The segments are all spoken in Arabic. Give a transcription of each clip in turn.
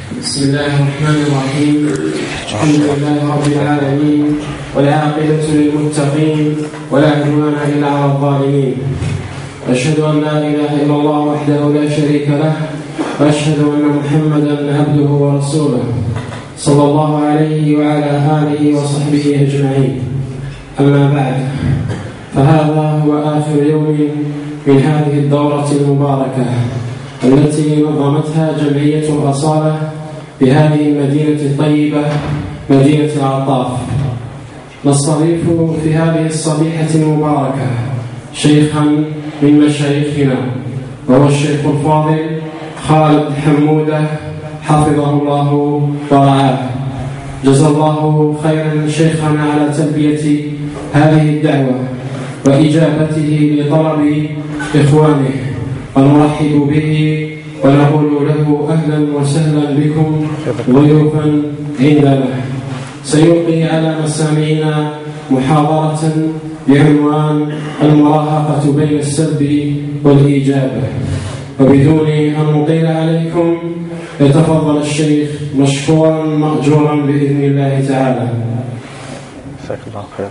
بسم الله الرحمن الرحيم. الحمد لله رب العالمين، والعاقبة للمتقين، ولا عدوان إلا على الظالمين. أشهد أن لا إله إلا الله وحده لا شريك له، وأشهد أن محمدا عبده ورسوله صلى الله عليه وعلى آله وصحبه أجمعين. أما بعد، فهذا هو آخر يوم من هذه الدورة المباركة التي نظمتها جمعية الأصالة بهذه المدينة الطيبة، مدينة العطاف. نستضيف في هذه الصبيحة المباركة شيخا من مشايخنا، وهو الشيخ الفاضل خالد حمودة حفظه الله ورعاه. جزا الله خيرا شيخنا على تلبية هذه الدعوة وإجابته لطلب إخوانه، ونرحب به ونقول له أهلا وسهلا بكم ضيوفا عندنا. سيلقي على مسامعنا محاضرة بعنوان المراهقة بين السلب والإيجاب. وبدون أن نطيل عليكم، يتفضل الشيخ مشكورا مأجورا بإذن الله تعالى. جزاك الله خيرا.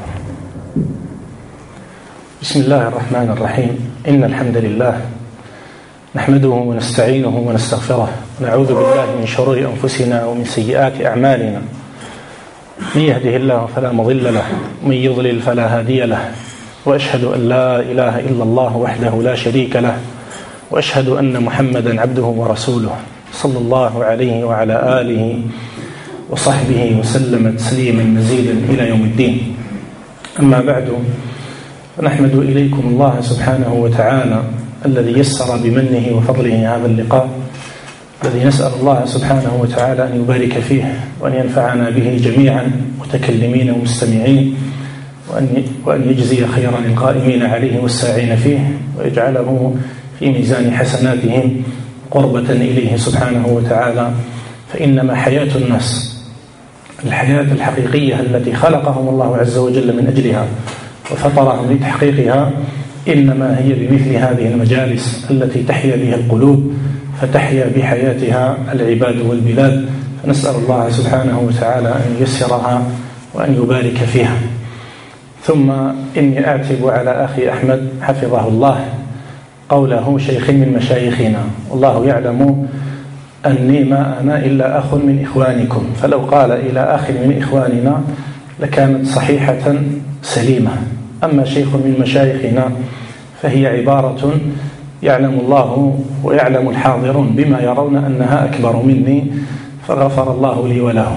بسم الله الرحمن الرحيم. إن الحمد لله نحمده ونستعينه ونستغفره، ونعوذ بالله من شرور أنفسنا ومن سيئات أعمالنا. من يهده الله فلا مضل له، ومن يضلل فلا هادي له، وأشهد أن لا إله إلا الله وحده لا شريك له، وأشهد أن محمدا عبده ورسوله صلى الله عليه وعلى آله وصحبه وسلم تسليما مزيدا إلى يوم الدين. أما بعد، فنحمد إليكم الله سبحانه وتعالى الذي يسر بمنه وفضله هذا اللقاء، الذي نسأل الله سبحانه وتعالى أن يبارك فيه، وأن ينفعنا به جميعا متكلمين ومستمعين، وأن يجزي خيرا القائمين عليه والساعين فيه، ويجعله في ميزان حسناتهم قربة إليه سبحانه وتعالى. فإنما حياة الناس، الحياة الحقيقية التي خلقهم الله عز وجل من أجلها وفطرهم لتحقيقها، إنما هي بمثل هذه المجالس التي تحيا بها القلوب، فتحيا بحياتها العباد والبلاد. فنسأل الله سبحانه وتعالى أن ييسرها وأن يبارك فيها. ثم إني أعتب على أخي أحمد حفظه الله قوله شيخ من مشايخنا، والله يعلم أني ما أنا إلا أخ من إخوانكم، فلو قال إلى أخ من إخواننا لكانت صحيحة سليمة. أما شيخ من مشايخنا فهي عبارة يعلم الله ويعلم الحاضرون بما يرون أنها أكبر مني، فغفر الله لي وله.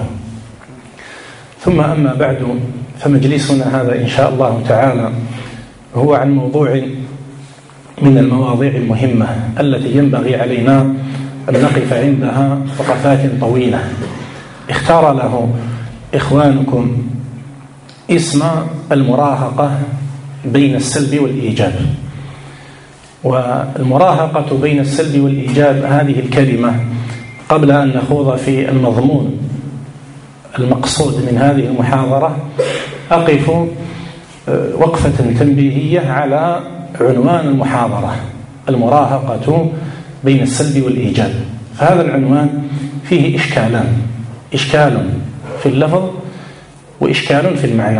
ثم أما بعد، فمجلسنا هذا إن شاء الله تعالى هو عن موضوع من المواضيع المهمة التي ينبغي علينا أن نقف عندها وقفات طويلة. اختار له إخوانكم اسم المراهقة بين السلب والإيجاب. والمراهقة بين السلب والإيجاب، هذه الكلمة قبل أن نخوض في المضمون المقصود من هذه المحاضرة، أقف وقفة تنبيهية على عنوان المحاضرة: المراهقة بين السلب والإيجاب. فهذا العنوان فيه إشكالان: إشكال في اللفظ وإشكال في المعنى.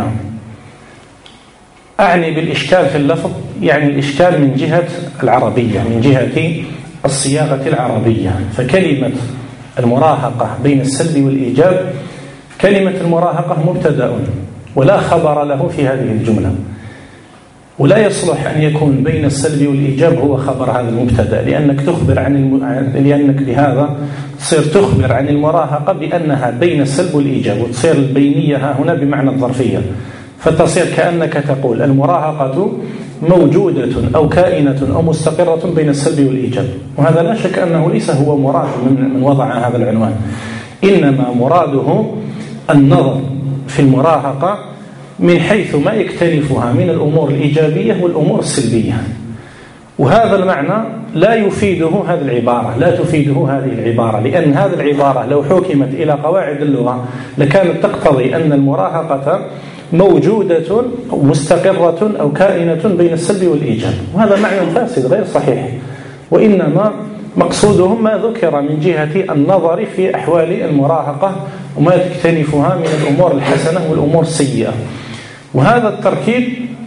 أعني بالإشكال في اللفظ يعني الإشكال من جهة العربية، من جهة الصياغة العربية. فكلمة المراهقة بين السلب والإيجاب، كلمة المراهقة مبتدأ ولا خبر له في هذه الجملة، ولا يصلح أن يكون بين السلب والإيجاب هو خبر هذا المبتدأ، لأنك تخبر لأنك بهذا تصير تخبر عن المراهقة بأنها بين السلب والإيجاب، وتصير البينية هنا بمعنى الظرفية، فتصير كأنك تقول المراهقة موجودة أو كائنة أو مستقرة بين السلب والإيجاب. وهذا لا شك أنه ليس هو مراد من وضع هذا العنوان، إنما مراده النظر في المراهقة من حيث ما يكتنفها من الأمور الإيجابية والأمور السلبية. وهذا المعنى لا يفيده هذه العبارة، لا تفيده هذه العبارة، لأن هذه العبارة لو حكمت إلى قواعد اللغة لكانت تقتضي أن المراهقة موجودة أو مستقرة أو كائنة بين السلب والإيجاب، وهذا معنى فاسد غير صحيح. وإنما مقصودهم ما ذكر من جهة النظر في أحوال المراهقة وما تكتنفها من الأمور الحسنة والأمور السيئة. وهذا التركيب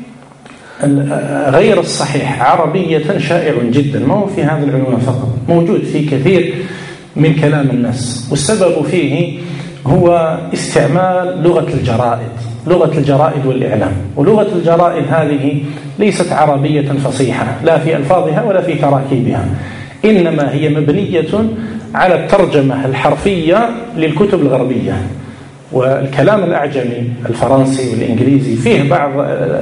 غير الصحيح عربية شائع جدا، ما هو في هذا العنوان فقط، موجود في كثير من كلام الناس. والسبب فيه هو استعمال لغة الجرائد والإعلام. ولغة الجرائد هذه ليست عربية فصيحة لا في ألفاظها ولا في تراكيبها، إنما هي مبنية على الترجمة الحرفية للكتب الغربية. والكلام الأعجمي الفرنسي والإنجليزي فيه بعض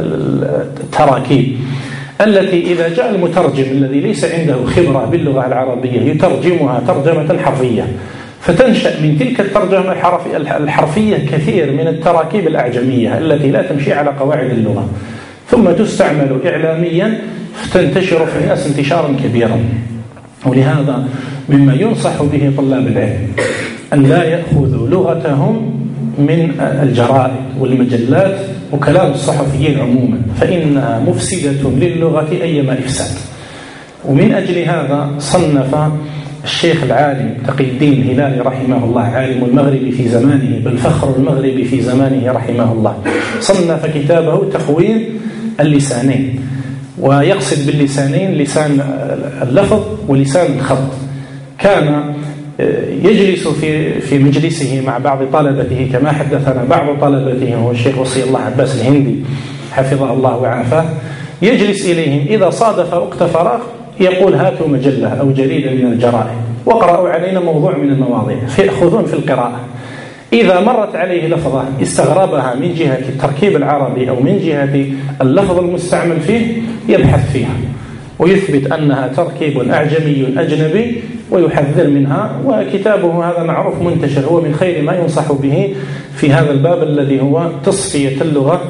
التراكيب التي إذا جاء المترجم الذي ليس عنده خبرة باللغة العربية يترجمها ترجمة حرفية، فتنشأ من تلك الترجمة الحرفية كثير من التراكيب الأعجمية التي لا تمشي على قواعد اللغة، ثم تستعمل إعلاميا فتنتشر في الناس انتشارا كبيرا. ولهذا مما ينصح به طلاب العلم أن لا يأخذوا لغتهم من الجرائد والمجلات وكلام الصحفيين عموما، فإنها مفسدة للغة أيما إفساد. ومن أجل هذا صنف الشيخ العالم تقي الدين الهلالي رحمه الله، عالم المغرب في زمانه بل فخر المغرب في زمانه رحمه الله، صنف كتابه تقويم اللسانين، ويقصد باللسانين لسان اللفظ ولسان الخط. كان يجلس في مجلسه مع بعض طلبته كما حدثنا بعض طلبته هو الشيخ وصي الله عباس الهندي حفظه الله وعافاه، يجلس إليهم إذا صادف وقت فراغ يقول هاتوا مجلة أو جريدة من الجرائد واقرأوا علينا موضوع من المواضيع، فيأخذون في القراءة. إذا مرت عليه لفظة استغربها من جهة التركيب العربي أو من جهة اللفظ المستعمل فيه يبحث فيها ويثبت أنها تركيب أعجمي أجنبي ويحذر منها. وكتابه هذا معروف منتشر، هو من خير ما ينصح به في هذا الباب الذي هو تصفية اللغة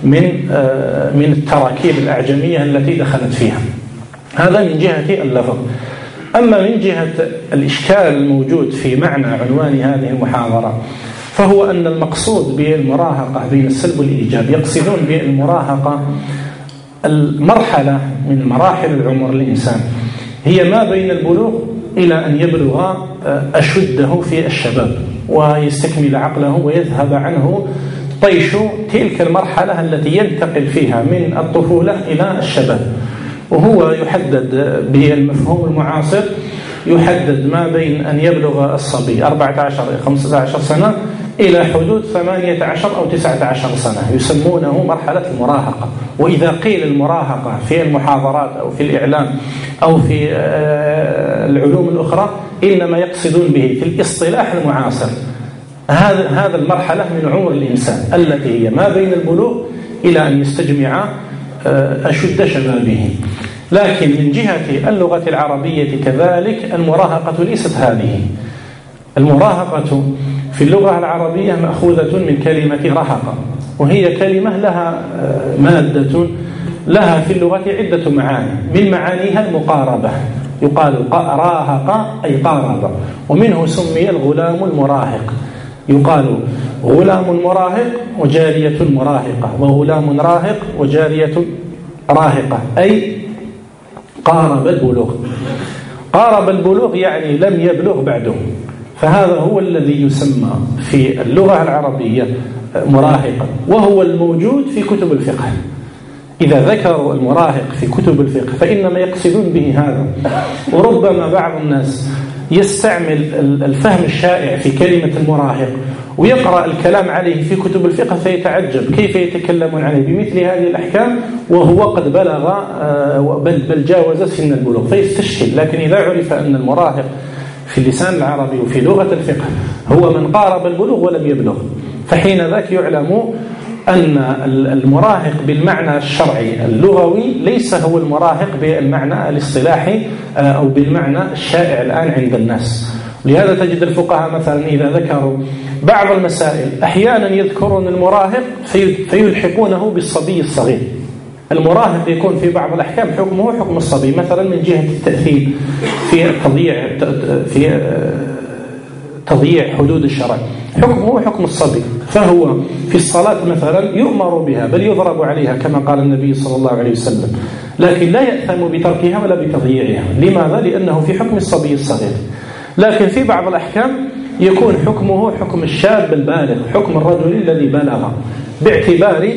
من التراكيب الأعجمية التي دخلت فيها. هذا من جهة اللفظ. أما من جهة الإشكال الموجود في معنى عنوان هذه المحاضرة فهو أن المقصود بالمراهقة بين السلب والإيجاب يقصدون بالمراهقة المرحلة من مراحل العمر الإنسان هي ما بين البلوغ إلى أن يبلغ أشده في الشباب ويستكمل عقله ويذهب عنه طيش تلك المرحلة التي ينتقل فيها من الطفولة إلى الشباب. وهو يحدد بالمفهوم المعاصر، يحدد ما بين أن يبلغ الصبي 14-15 سنة إلى حدود 18 أو 19 سنة، يسمونه مرحلة المراهقة. وإذا قيل المراهقة في المحاضرات أو في الإعلام أو في العلوم الأخرى إنما يقصدون به في الاصطلاح المعاصر هذا المرحلة من عمر الإنسان التي هي ما بين البلوغ إلى أن يستجمع أشد شبابه. لكن من جهة اللغة العربية كذلك المراهقة ليست هذه. المراهقة في اللغة العربية مأخوذة من كلمة رهق، وهي كلمة لها مادة لها في اللغة عدة معاني، من معانيها المقاربة، يقال راهق أي قارب، ومنه سمي الغلام المراهق، يقال غلام مراهق وجارية مراهقة، وغلام راهق وجارية راهقة، أي قارب البلوغ. قارب البلوغ يعني لم يبلغ بعده، فهذا هو الذي يسمى في اللغة العربية مراهقا، وهو الموجود في كتب الفقه. إذا ذكروا المراهق في كتب الفقه فإنما يقصدون به هذا. وربما بعض الناس يستعمل الفهم الشائع في كلمة المراهق ويقرأ الكلام عليه في كتب الفقه فيتعجب كيف يتكلمون عليه بمثل هذه الأحكام وهو قد بلغ بل جاوز سن البلوغ فيستشكل. لكن إذا عرف أن المراهق في اللسان العربي وفي لغة الفقه هو من قارب البلوغ ولم يبلغ، فحين ذاك يعلم أن المراهق بالمعنى الشرعي اللغوي ليس هو المراهق بالمعنى الاصطلاحي أو بالمعنى الشائع الآن عند الناس. لهذا تجد الفقهاء مثلا إذا ذكروا بعض المسائل أحيانا يذكرون المراهق فيلحقونه بالصبي الصغير. المراهق يكون في بعض الأحكام حكمه حكم الصبي، مثلا من جهة التأثير في تضييع حدود الشرع. حكمه حكم الصبي، فهو في الصلاة مثلا يؤمر بها بل يضرب عليها كما قال النبي صلى الله عليه وسلم، لكن لا يأثم بتركها ولا بتضييعها. لماذا؟ لأنه في حكم الصبي الصغير. لكن في بعض الأحكام يكون حكمه حكم الشاب البالغ، حكم الرجل الذي بلغ، باعتبار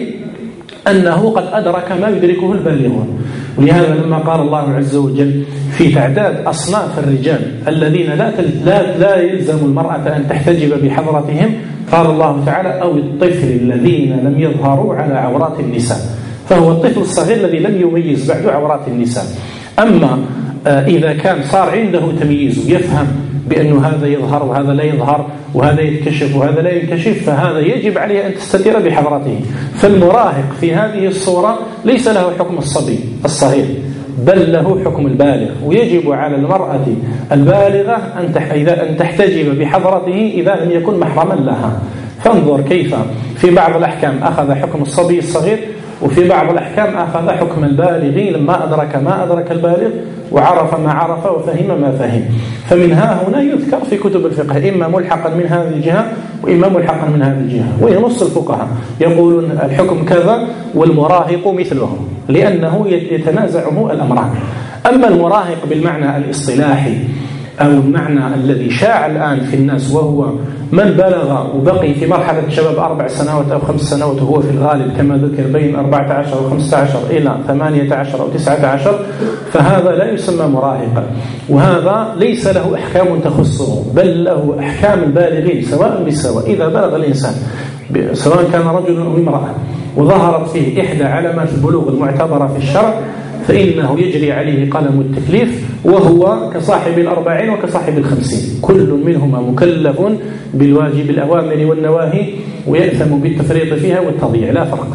أنه قد أدرك ما يدركه البالغون. ولهذا لما قال الله عز وجل في تعداد أصناف الرجال الذين لا يلزم المرأة أن تحتجب بحضرتهم، قال الله تعالى: أو الطفل الذين لم يظهروا على عورات النساء. فهو الطفل الصغير الذي لم يميز بعد عورات النساء. أما إذا كان صار عنده تمييز ويفهم بأنه هذا يظهر وهذا لا يظهر وهذا يتكشف وهذا لا ينكشف، فهذا يجب عليه أن تستتر بحضرته. فالمراهق في هذه الصورة ليس له حكم الصبي الصغير، بل له حكم البالغ، ويجب على المرأة البالغة أن تحتجب بحضرته إذا لم يكن محرما لها. فانظر كيف في بعض الأحكام أخذ حكم الصبي الصغير، وفي بعض الأحكام أخذ حكم البالغ لما أدرك ما أدرك البالغ وعرف ما عرف وفهم ما فهم. فمنها هنا يذكر في كتب الفقه إما ملحقا من هذه الجهة وإما ملحقا من هذه الجهة. وينص الفقهاء يقولون الحكم كذا والمراهق مثله، لأنه يتنازعه الأمران. أما المراهق بالمعنى الاصطلاحي أو المعنى الذي شاع الآن في الناس، وهو من بلغ وبقي في مرحلة الشباب 4 سنوات أو 5 سنوات، وهو في الغالب كما ذكر بين 14 و 15 إلى 18 أو 19، فهذا لا يسمى مراهقا، وهذا ليس له أحكام تخصه، بل له أحكام البالغين سواء بسواء. إذا بلغ الإنسان سواء كان رجل أو امرأة وظهرت فيه إحدى علامات البلوغ المعتبرة في الشرع، فإنه يجري عليه قلم التكليف، وهو كصاحب 40 وكصاحب 50، كل منهما مكلف بالواجب الأوامر والنواهي، ويأثم بالتفريط فيها والتضييع، لا فرق.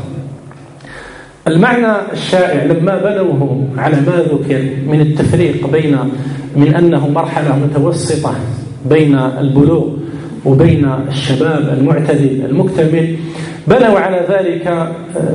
المعنى الشائع لما بنوه على ما ذكر من التفريق من أنه مرحلة متوسطة بين البلوغ وبين الشباب المعتدل المكتمل، بنوا على ذلك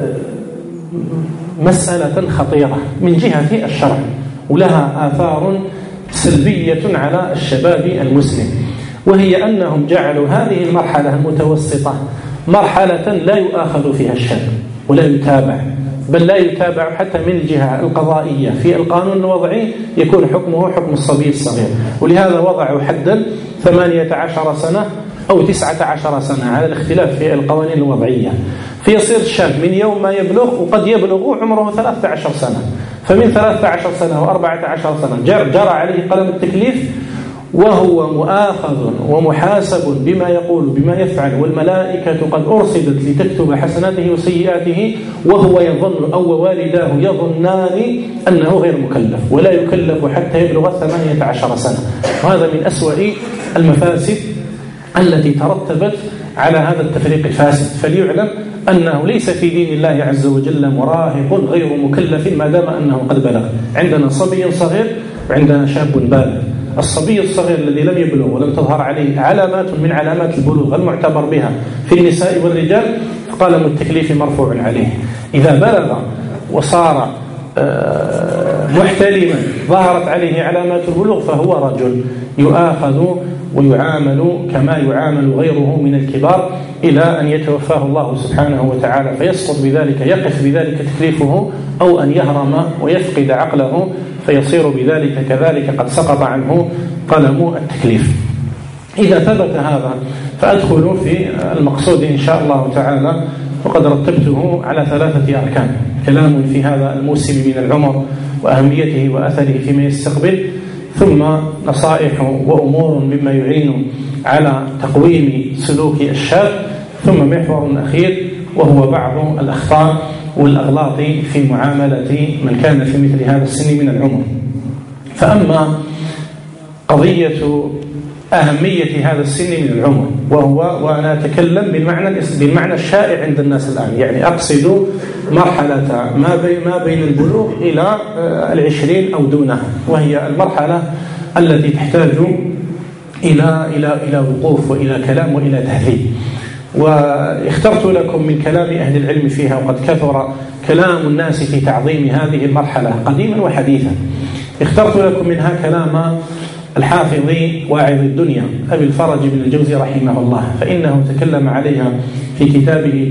مسألة خطيرة من جهة الشرع، ولها آثار سلبية على الشباب المسلم، وهي أنهم جعلوا هذه المرحلة المتوسطة مرحلة لا يؤاخذ فيها الشاب ولا يتابع، بل لا يتابع حتى من الجهة القضائية. في القانون الوضعي يكون حكمه حكم الصبي الصغير، ولهذا وضعوا حدا 18 سنة أو 19 سنة على الاختلاف في القوانين الوضعية. فيصير الشاب من يوم ما يبلغ، وقد يبلغ عمره 13 سنة، فمن 13 سنة و14 سنة جرى عليه قلم التكليف، وهو مؤاخذ ومحاسب بما يقول بما يفعل، والملائكة قد أرصدت لتكتب حسناته وسيئاته، وهو يظن أو والداه يظنان أنه غير مكلف، ولا يكلف حتى يبلغ 18 سنة. وهذا من أسوأ المفاسد التي ترتبت على هذا التفريق الفاسد. فليعلم أنه ليس في دين الله عز وجل مراهق غير مكلف ما دام أنه قد بلغ. عندنا صبي صغير وعندنا شاب بالغ. الصبي الصغير الذي لم يبلغ ولم تظهر عليه علامات من علامات البلوغ المعتبر بها في النساء والرجال، قلم التكليف مرفوع عليه. إذا بلغ وصار محتلما ظهرت عليه علامات البلوغ فهو رجل يؤاخذ ويعامل كما يعامل غيره من الكبار إلى أن يتوفاه الله سبحانه وتعالى، فيسقط بذلك، يقف بذلك تكليفه، أو أن يهرم ويفقد عقله فيصير بذلك كذلك قد سقط عنه قلم التكليف. إذا ثبت هذا فأدخل في المقصود إن شاء الله تعالى، وقد رتبته على 3 أركان: كلام في هذا الموسم من العمر وأهميته وأثره فيما يستقبل، ثم نصائح وأمور مما يعين على تقويم سلوك الشاب، ثم محور أخير وهو بعض الأخطاء والأغلاط في معاملة من كان في مثل هذا السن من العمر. فأما قضية أهمية هذا السن من العمر، وأنا أتكلم بالمعنى الشائع عند الناس الآن، يعني أقصد مرحلة ما بين البلوغ إلى 20 أو دونها، وهي المرحلة التي تحتاج إلى وقوف وإلى كلام وإلى تهذيب. واخترت لكم من كلام أهل العلم فيها، وقد كثر كلام الناس في تعظيم هذه المرحلة قديما وحديثا، اخترت لكم منها كلام الحافظ واعظ الدنيا أبي الفرج بن الجوزي رحمه الله، فإنه تكلم عليها في كتابه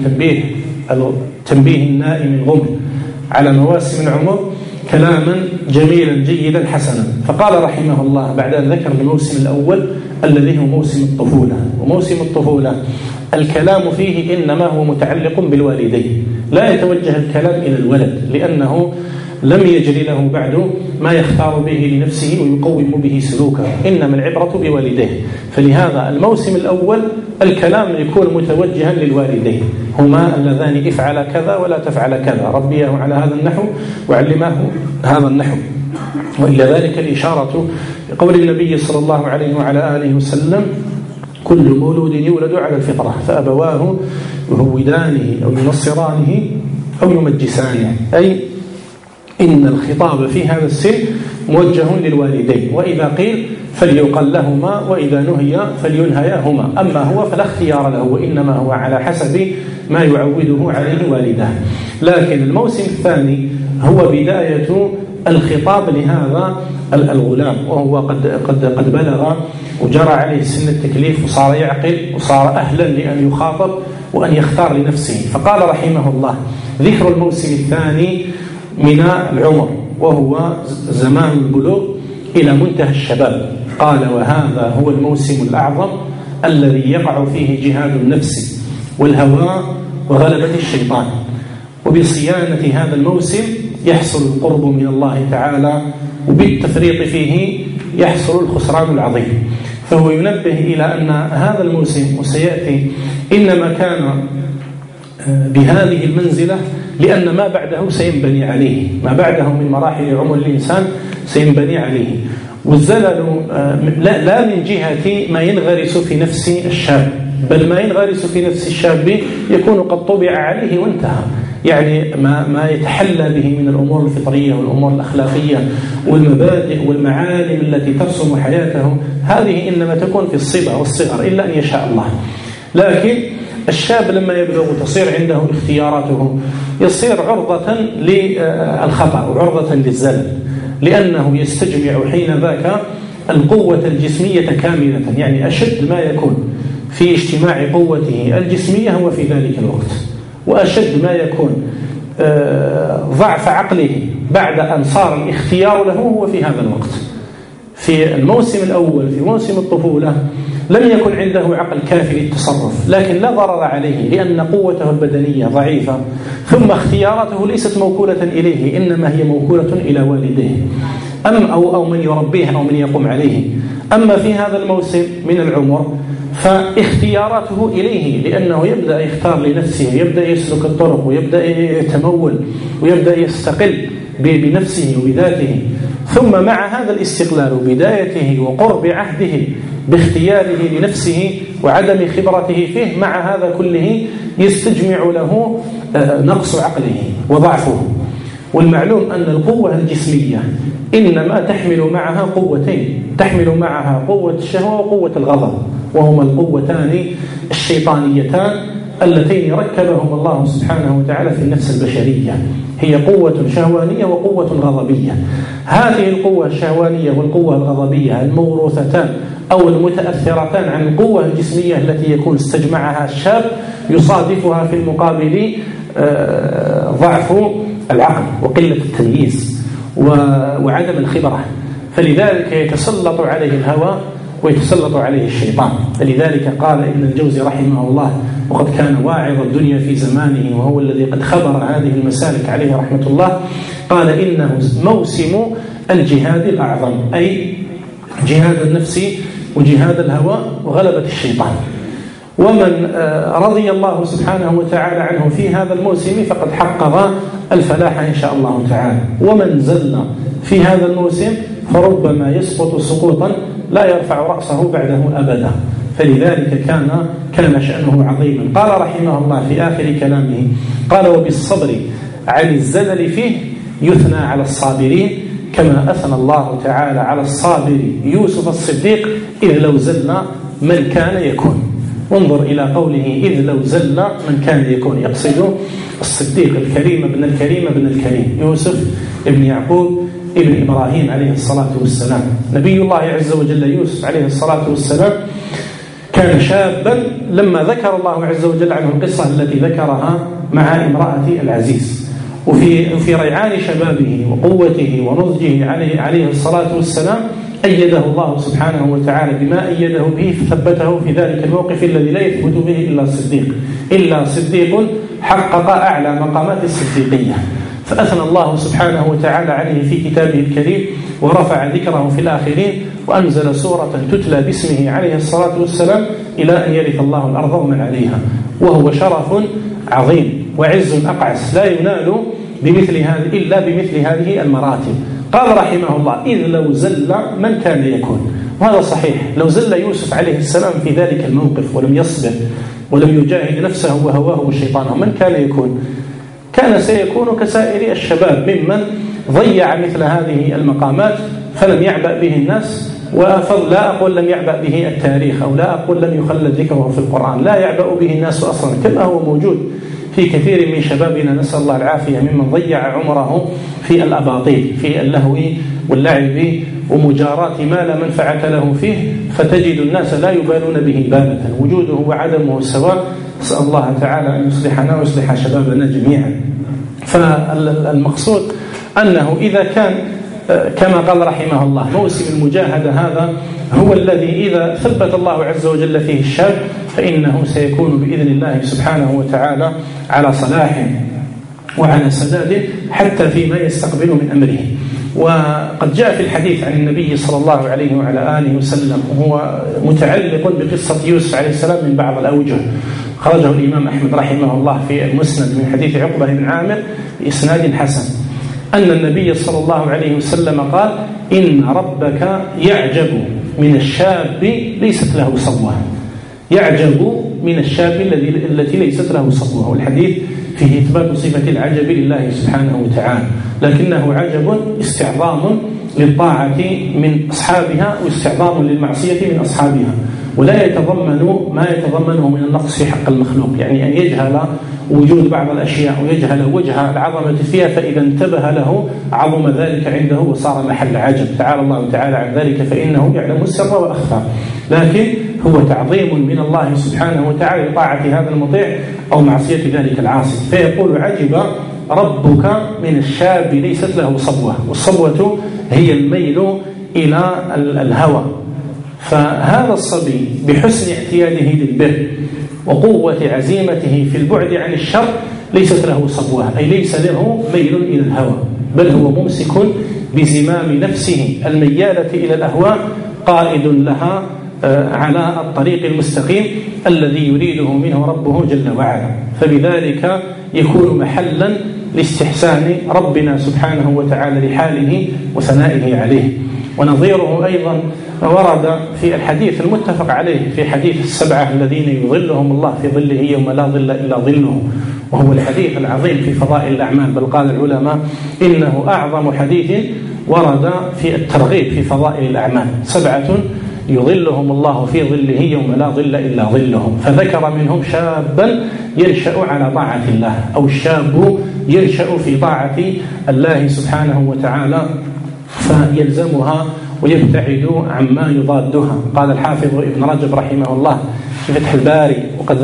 تنبيه النائم الغمر على مواسم العمر كلاما جميلا جيدا حسنا. فقال رحمه الله بعد أن ذكر الموسم الأول الذي هو موسم الطفولة، وموسم الطفولة الكلام فيه إنما هو متعلق بالوالدين، لا يتوجه الكلام إلى الولد لأنه لم يجري له بعد ما يختار به لنفسه ويقوم به سلوكه، إنما العبرة بوالديه. فلهذا الموسم الأول الكلام يكون متوجها للوالدين، هما اللذان افعل كذا ولا تفعل كذا، ربيه على هذا النحو وعلماه هذا النحو. وإلى ذلك الإشارة بقول النبي صلى الله عليه وعلى آله وسلم: كل مولود يولد على الفطرة فأبواه يهودانه أو ينصرانه أو يمجسانه، أي إن الخطاب في هذا السن موجه للوالدين، وإذا قيل فليقل لهما وإذا نهي فلينهياهما، أما هو فلا اختيار له وإنما هو على حسب ما يعوده عليه والده. لكن الموسم الثاني هو بداية الخطاب لهذا الغلام، وهو قد بلغ وجرى عليه سن التكليف وصار يعقل وصار أهلا لأن يخاطب وأن يختار لنفسه. فقال رحمه الله: ذكر الموسم الثاني من العمر وهو زمان البلوغ إلى منتهى الشباب. قال: وهذا هو الموسم الأعظم الذي يقع فيه جهاد النفس والهوى وغلبة الشيطان، وبصيانة هذا الموسم يحصل القرب من الله تعالى، وبالتفريط فيه يحصل الخسران العظيم. فهو ينبه إلى أن هذا الموسم وسيأتي إنما كان بهذه المنزلة لأن ما بعده سينبني عليه، ما بعده من مراحل عمر الإنسان سينبني عليه. والزلل لا من جهة ما ينغرس في نفس الشاب، بل ما ينغرس في نفس الشاب يكون قد طبع عليه وانتهى، يعني ما يتحلى به من الأمور الفطرية والأمور الأخلاقية والمبادئ والمعالم التي ترسم حياته، هذه إنما تكون في الصبا والصغر إلا أن يشاء الله. لكن الشاب لما يبلغ تصير عنده اختياراته، يصير عرضة للخطأ وعرضة للزلل، لأنه يستجمع حين ذاك القوة الجسمية كاملة، يعني أشد ما يكون في اجتماع قوته الجسمية هو في ذلك الوقت، وأشد ما يكون ضعف عقله بعد أن صار الاختيار له هو في هذا الوقت. في الموسم الأول في موسم الطفولة لم يكن عنده عقل كافي للتصرف، لكن لا ضرر عليه لأن قوته البدنية ضعيفة، ثم اختياراته ليست موكولة إليه، إنما هي موكولة إلى والديه أو من يربيه أو من يقوم عليه. أما في هذا الموسم من العمر فاختياراته إليه، لأنه يبدأ يختار لنفسه، يبدأ يسلك الطرق ويبدأ يتمول ويبدأ يستقل بنفسه وبذاته. ثم مع هذا الاستقلال وبدايته وقرب عهده باختياره لنفسه وعدم خبرته فيه، مع هذا كله يستجمع له نقص عقله وضعفه. والمعلوم أن القوة الجسمية إنما تحمل معها قوتين، تحمل معها قوة الشهوة وقوة الغضب، وهما القوتان الشيطانيتان اللتين ركبهم الله سبحانه وتعالى في النفس البشرية، هي قوة شهوانية وقوة غضبية. هذه القوة الشهوانية والقوة الغضبية الموروثتان أو المتأثرتان عن القوة الجسمية التي يكون استجمعها الشاب، يصادفها في المقابل ضعف العقل وقلة التمييز وعدم الخبرة، فلذلك يتسلط عليه الهوى ويتسلط عليه الشيطان. فلذلك قال ابن الجوزي رحمه الله، وقد كان واعظ الدنيا في زمانه وهو الذي قد خبر هذه المسالك عليه رحمة الله، قال: إنه موسم الجهاد الأعظم، أي جهاد النفس وجهاد الهوى وغلبة الشيطان. ومن رضي الله سبحانه وتعالى عنه في هذا الموسم فقد حقق الفلاح إن شاء الله تعالى. ومن زل في هذا الموسم فربما يسقط سقوطا لا يرفع رأسه بعده أبدا. فلذلك كان شأنه عظيما. قال رحمه الله في آخر كلامه، قال: وبالصبر عن الزلل فيه يثنى على الصابرين، كما أثنى الله تعالى على الصابر يوسف الصديق إذ لو زل من كان يكون. وانظر إلى قوله إذ لو زل من كان يكون، يقصد الصديق الكريم ابن الكريم ابن الكريم، يوسف ابن يعقوب ابن إبراهيم عليه الصلاة والسلام. نبي الله عز وجل يوسف عليه الصلاة والسلام كان شابا لما ذكر الله عز وجل عنه القصة التي ذكرها مع امرأة العزيز، وفي ريعان شبابه وقوته ونضجه عليه الصلاة والسلام أيده الله سبحانه وتعالى بما أيده به، فثبته في ذلك الموقف الذي لا يثبت به إلا صديق حقق أعلى مقامات الصديقية. فأثنى الله سبحانه وتعالى عليه في كتابه الكريم ورفع ذكره في الآخرين، وأنزل سورة تتلى باسمه عليه الصلاة والسلام إلى أن يرث الله الأرض ومن عليها، وهو شرف عظيم وعز أقعس لا ينال إلا بمثل هذه المراتب. قال رحمه الله: إذ لو زل من كان يكون. وهذا صحيح، لو زل يوسف عليه السلام في ذلك الموقف ولم يصبر ولم يجاهد نفسه وهواه وشيطانه، من كان يكون؟ كان سيكون كسائر الشباب ممن ضيع مثل هذه المقامات فلم يعبأ به الناس، لا أقول لم يعبأ به التاريخ، أو لا أقول لم يخلد ذكره في القرآن، لا يعبأ به الناس أصلا، كما هو موجود في كثير من شبابنا نسأل الله العافية ممن ضيع عمره في الأباطيل، في اللهو واللعب ومجاراة ما لا منفعة له فيه، فتجد الناس لا يبالون به بالة، وجوده وعدمه سواء. نسأل الله تعالى أن يصلحنا ويصلح شبابنا جميعا. فالمقصود أنه إذا كان كما قال رحمه الله موسم المجاهدة هذا هو الذي إذا ثبت الله عز وجل فيه الشاب فإنه سيكون بإذن الله سبحانه وتعالى على صلاح وعلى سداد حتى فيما يستقبل من أمره. وقد جاء في الحديث عن النبي صلى الله عليه وعلى آله وسلم، وهو متعلق بقصة يوسف عليه السلام من بعض الأوجه، خرجه الإمام أحمد رحمه الله في المسند من حديث عقبة بن عامر بإسناد حسن، أن النبي صلى الله عليه وسلم قال: إن ربك يعجب من الشاب ليست له صبوة. يعجب من الشاب التي ليست له صبوة. والحديث فيه إثبات صفة العجب لله سبحانه وتعالى، لكنه عجب استعظام للطاعة من أصحابها واستعظام للمعصية من أصحابها، ولا يتضمن ما يتضمنه من النقص في حق المخلوق، يعني أن يجهل وجود بعض الأشياء ويجهل وجه العظمة فيها، فإذا انتبه له عظم ذلك عنده وصار محل عجب. تعالى الله تعالى عن ذلك، فإنه يعلم السر وأخفى، لكن هو تعظيم من الله سبحانه وتعالى لطاعة هذا المطيع أو معصية ذلك العاصي. فيقول: عجب ربك من الشاب ليست له صبوة. والصبوة هي الميل إلى الهوى. فهذا الصبي بحسن اعتياده للبر وقوة عزيمته في البعد عن الشر ليست له صبوة، أي ليس له ميل إلى الهوى، بل هو ممسك بزمام نفسه الميالة إلى الأهواء، قائد لها على الطريق المستقيم الذي يريده منه ربه جل وعلا. فبذلك يكون محلا لاستحسان ربنا سبحانه وتعالى لحاله وثنائه عليه. ونظيره أيضا ورد في الحديث المتفق عليه في حديث السبعة الذين يظلهم الله في ظله يوم لا ظل إلا ظله، وهو الحديث العظيم في فضائل الأعمال، بل قال العلماء إنه أعظم حديث ورد في الترغيب في فضائل الأعمال. 7 يظلهم الله في ظله يوم لا ظل إلا ظلهم، فذكر منهم شابا ينشأ على طاعة الله، أو الشاب ينشأ في طاعة الله سبحانه وتعالى فيلزمها ويبتعد عما يضادها. قال الحافظ ابن رجب رحمه الله في فتح الباري: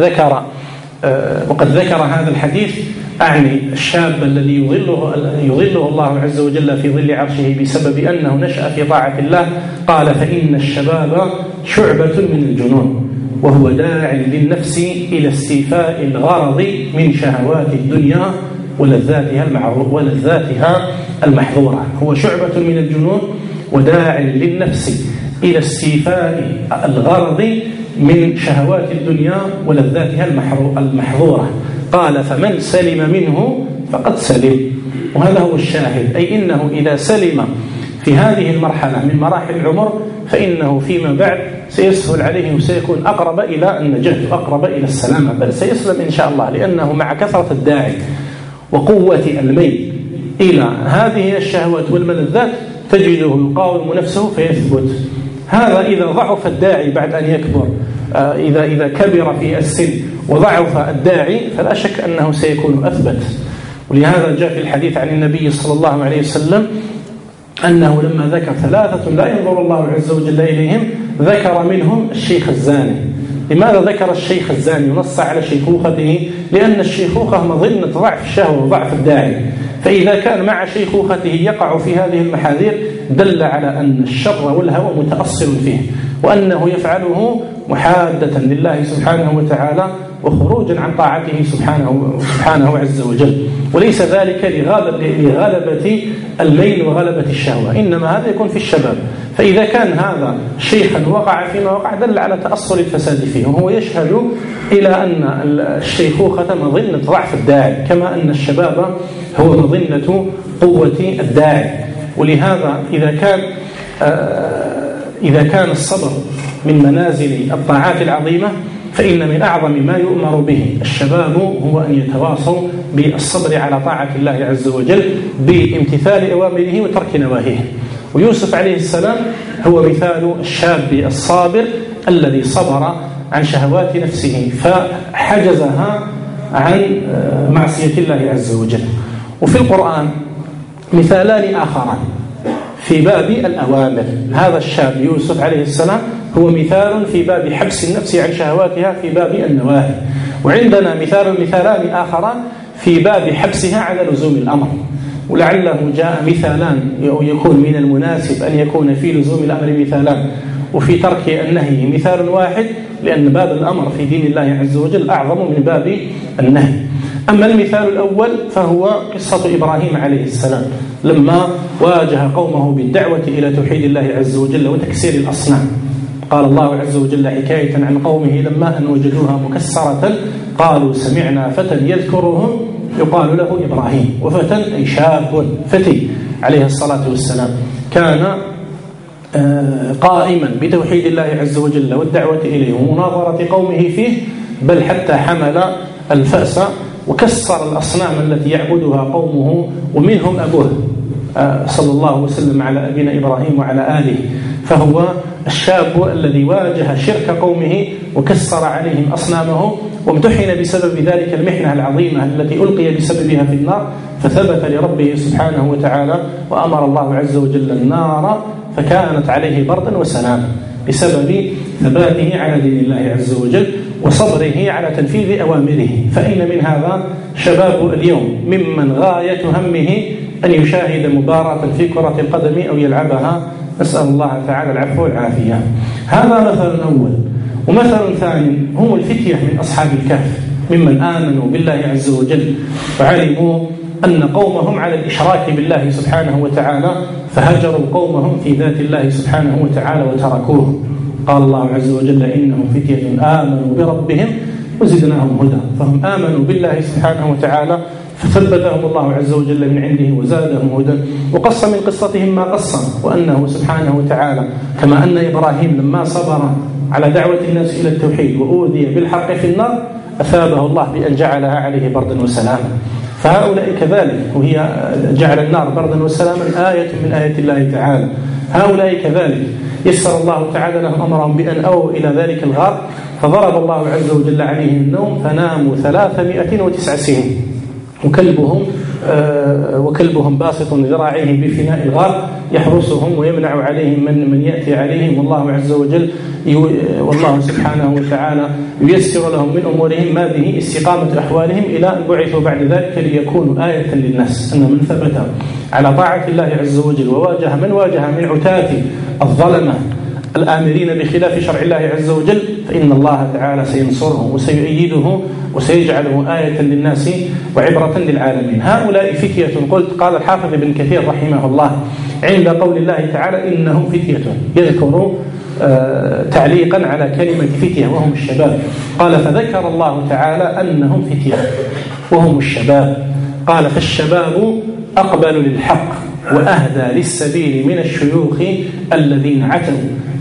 وقد ذكر هذا الحديث أعني الشاب الذي يظله الله عز وجل في ظل عرشه بسبب أنه نشأ في طاعة الله. قال: فإن الشباب شعبة من الجنون، وهو داع للنفس إلى استيفاء الغرض من شهوات الدنيا ولذاتها المحظورة. هو شعبة من الجنون وداع للنفس إلى استيفاء الغرض من شهوات الدنيا ولذاتها المحظورة. قال: فمن سلم منه فقد سلم. وهذا هو الشاهد، أي إنه إذا سلم في هذه المرحلة من مراحل العمر فإنه فيما بعد سيسهل عليه وسيكون أقرب إلى النجاة وأقرب إلى السلامة، بل سيسلم إن شاء الله، لأنه مع كثرة الداعي وقوة الميل إلى هذه الشهوات والملذات تجده يقاوم نفسه فيثبت. هذا إذا ضعف الداعي بعد أن يكبر، إذا كبر في السن وضعف الداعي فلا شك أنه سيكون أثبت. ولهذا جاء في الحديث عن النبي صلى الله عليه وسلم أنه لما ذكر 3 لا ينظر الله عز وجل إليهم ذكر منهم الشيخ الزاني. لماذا ذكر الشيخ الزاني ونص على شيخوخته؟ لأن الشيخوخة مظنة ضعف الشهوة وضعف الداعي، فإذا كان مع شيخوخته يقع في هذه المحاذير دل على أن الشر والهوى متأصل فيه، وأنه يفعله محادة لله سبحانه وتعالى وخروجا عن طاعته سبحانه عز وجل، وليس ذلك لغلبة الميل وغلبة الشهوة، إنما هذا يكون في الشباب. فإذا كان هذا شيخا وقع فيما وقع دل على تأصل الفساد فيه، وهو يشهد إلى أن الشيخوخة مظنة ضعف الداعي، كما أن الشباب هو مظنة قوة الداعي. ولهذا إذا كان الصبر من منازل الطاعات العظيمة، فإن من أعظم ما يؤمر به الشباب هو أن يتواصوا بالصبر على طاعة الله عز وجل بامتثال أوامره وترك نواهيه. ويوسف عليه السلام هو مثال الشاب الصابر الذي صبر عن شهوات نفسه فحجزها عن معصية الله عز وجل. وفي القرآن مثالان آخران في باب الأوامر. هذا الشاب يوسف عليه السلام هو مثال في باب حبس النفس عن شهواتها في باب النواهي، وعندنا مثالان آخران في باب حبسها على لزوم الأمر. ولعله جاء مثالان أو يكون من المناسب أن يكون في لزوم الأمر مثالان وفي ترك النهي مثال واحد، لأن باب الأمر في دين الله عز وجل أعظم من باب النهي. أما المثال الأول فهو قصة إبراهيم عليه السلام لما واجه قومه بالدعوة إلى توحيد الله عز وجل وتكسير الأصنام. قال الله عز وجل حكاية عن قومه لما أن وجدوها مكسرة قالوا سمعنا فتى يذكرهم يقال له إبراهيم. وفتى أي شاب فتي عليه الصلاة والسلام كان قائما بتوحيد الله عز وجل والدعوة إليه ومناظرة قومه فيه، بل حتى حمل الفأس وكسر الأصنام التي يعبدها قومه ومنهم أبوه صلى الله وسلم على أبينا إبراهيم وعلى آله. فهو الشاب الذي واجه شرك قومه وكسر عليهم أصنامه وامتحن بسبب ذلك المحنة العظيمة التي ألقي بسببها في النار، فثبت لربه سبحانه وتعالى وأمر الله عز وجل النار فكانت عليه بردا وسلاما بسبب ثباته على دين الله عز وجل وصبره على تنفيذ أوامره. فإن من هذا شباب اليوم ممن غاية همه أن يشاهد مباراة في كرة القدم أو يلعبها، نسأل الله تعالى العفو والعافية. هذا مثل أول. ومثل ثاني هم الفتية من أصحاب الكهف ممن آمنوا بالله عز وجل وعلموا أن قومهم على الإشراك بالله سبحانه وتعالى فهجروا قومهم في ذات الله سبحانه وتعالى وتركوه. قال الله عز وجل إنهم فتية آمنوا بربهم وزدناهم هدى. فهم آمنوا بالله سبحانه وتعالى فثبتهم الله عز وجل من عنده وزادهم هدى. وقص من قصتهم ما قص، وأنه سبحانه وتعالى كما أن إبراهيم لما صبر على دعوة الناس إلى التوحيد وأوذي بالحق في النار أثابه الله بأن جعلها عليه بردا وسلاما. فهؤلاء كذلك، وهي جعل النار بردا وسلاما آية من آيات الله تعالى. هؤلاء كذلك يسر الله تعالى لهم أمرهم بأن أووا إلى ذلك الغار فضرب الله عز وجل عليهم النوم فناموا 309 سنين وكلبهم باسط ذراعيه بفناء الغار يحرسهم ويمنع عليهم من يأتي عليهم، والله سبحانه وتعالى ييسر لهم من أمورهم ما به استقامة أحوالهم إلى أن بعثوا بعد ذلك ليكونوا آية للناس. أن من ثبت على طاعة الله عز وجل وواجه من واجه من عتاة الظلمة الآمرين بخلاف شرع الله عز وجل فإن الله تعالى سينصره وسيؤيده وسيجعله آية للناس وعبرة للعالمين. هؤلاء فتية قلت. قال الحافظ ابن كثير رحمه الله عند قول الله تعالى إنهم فتية يذكر تعليقا على كلمة فتية وهم الشباب. قال فذكر الله تعالى أنهم فتية وهم الشباب. قال فالشباب أقبل للحق وأهدى للسبيل من الشيوخ الذين عتوا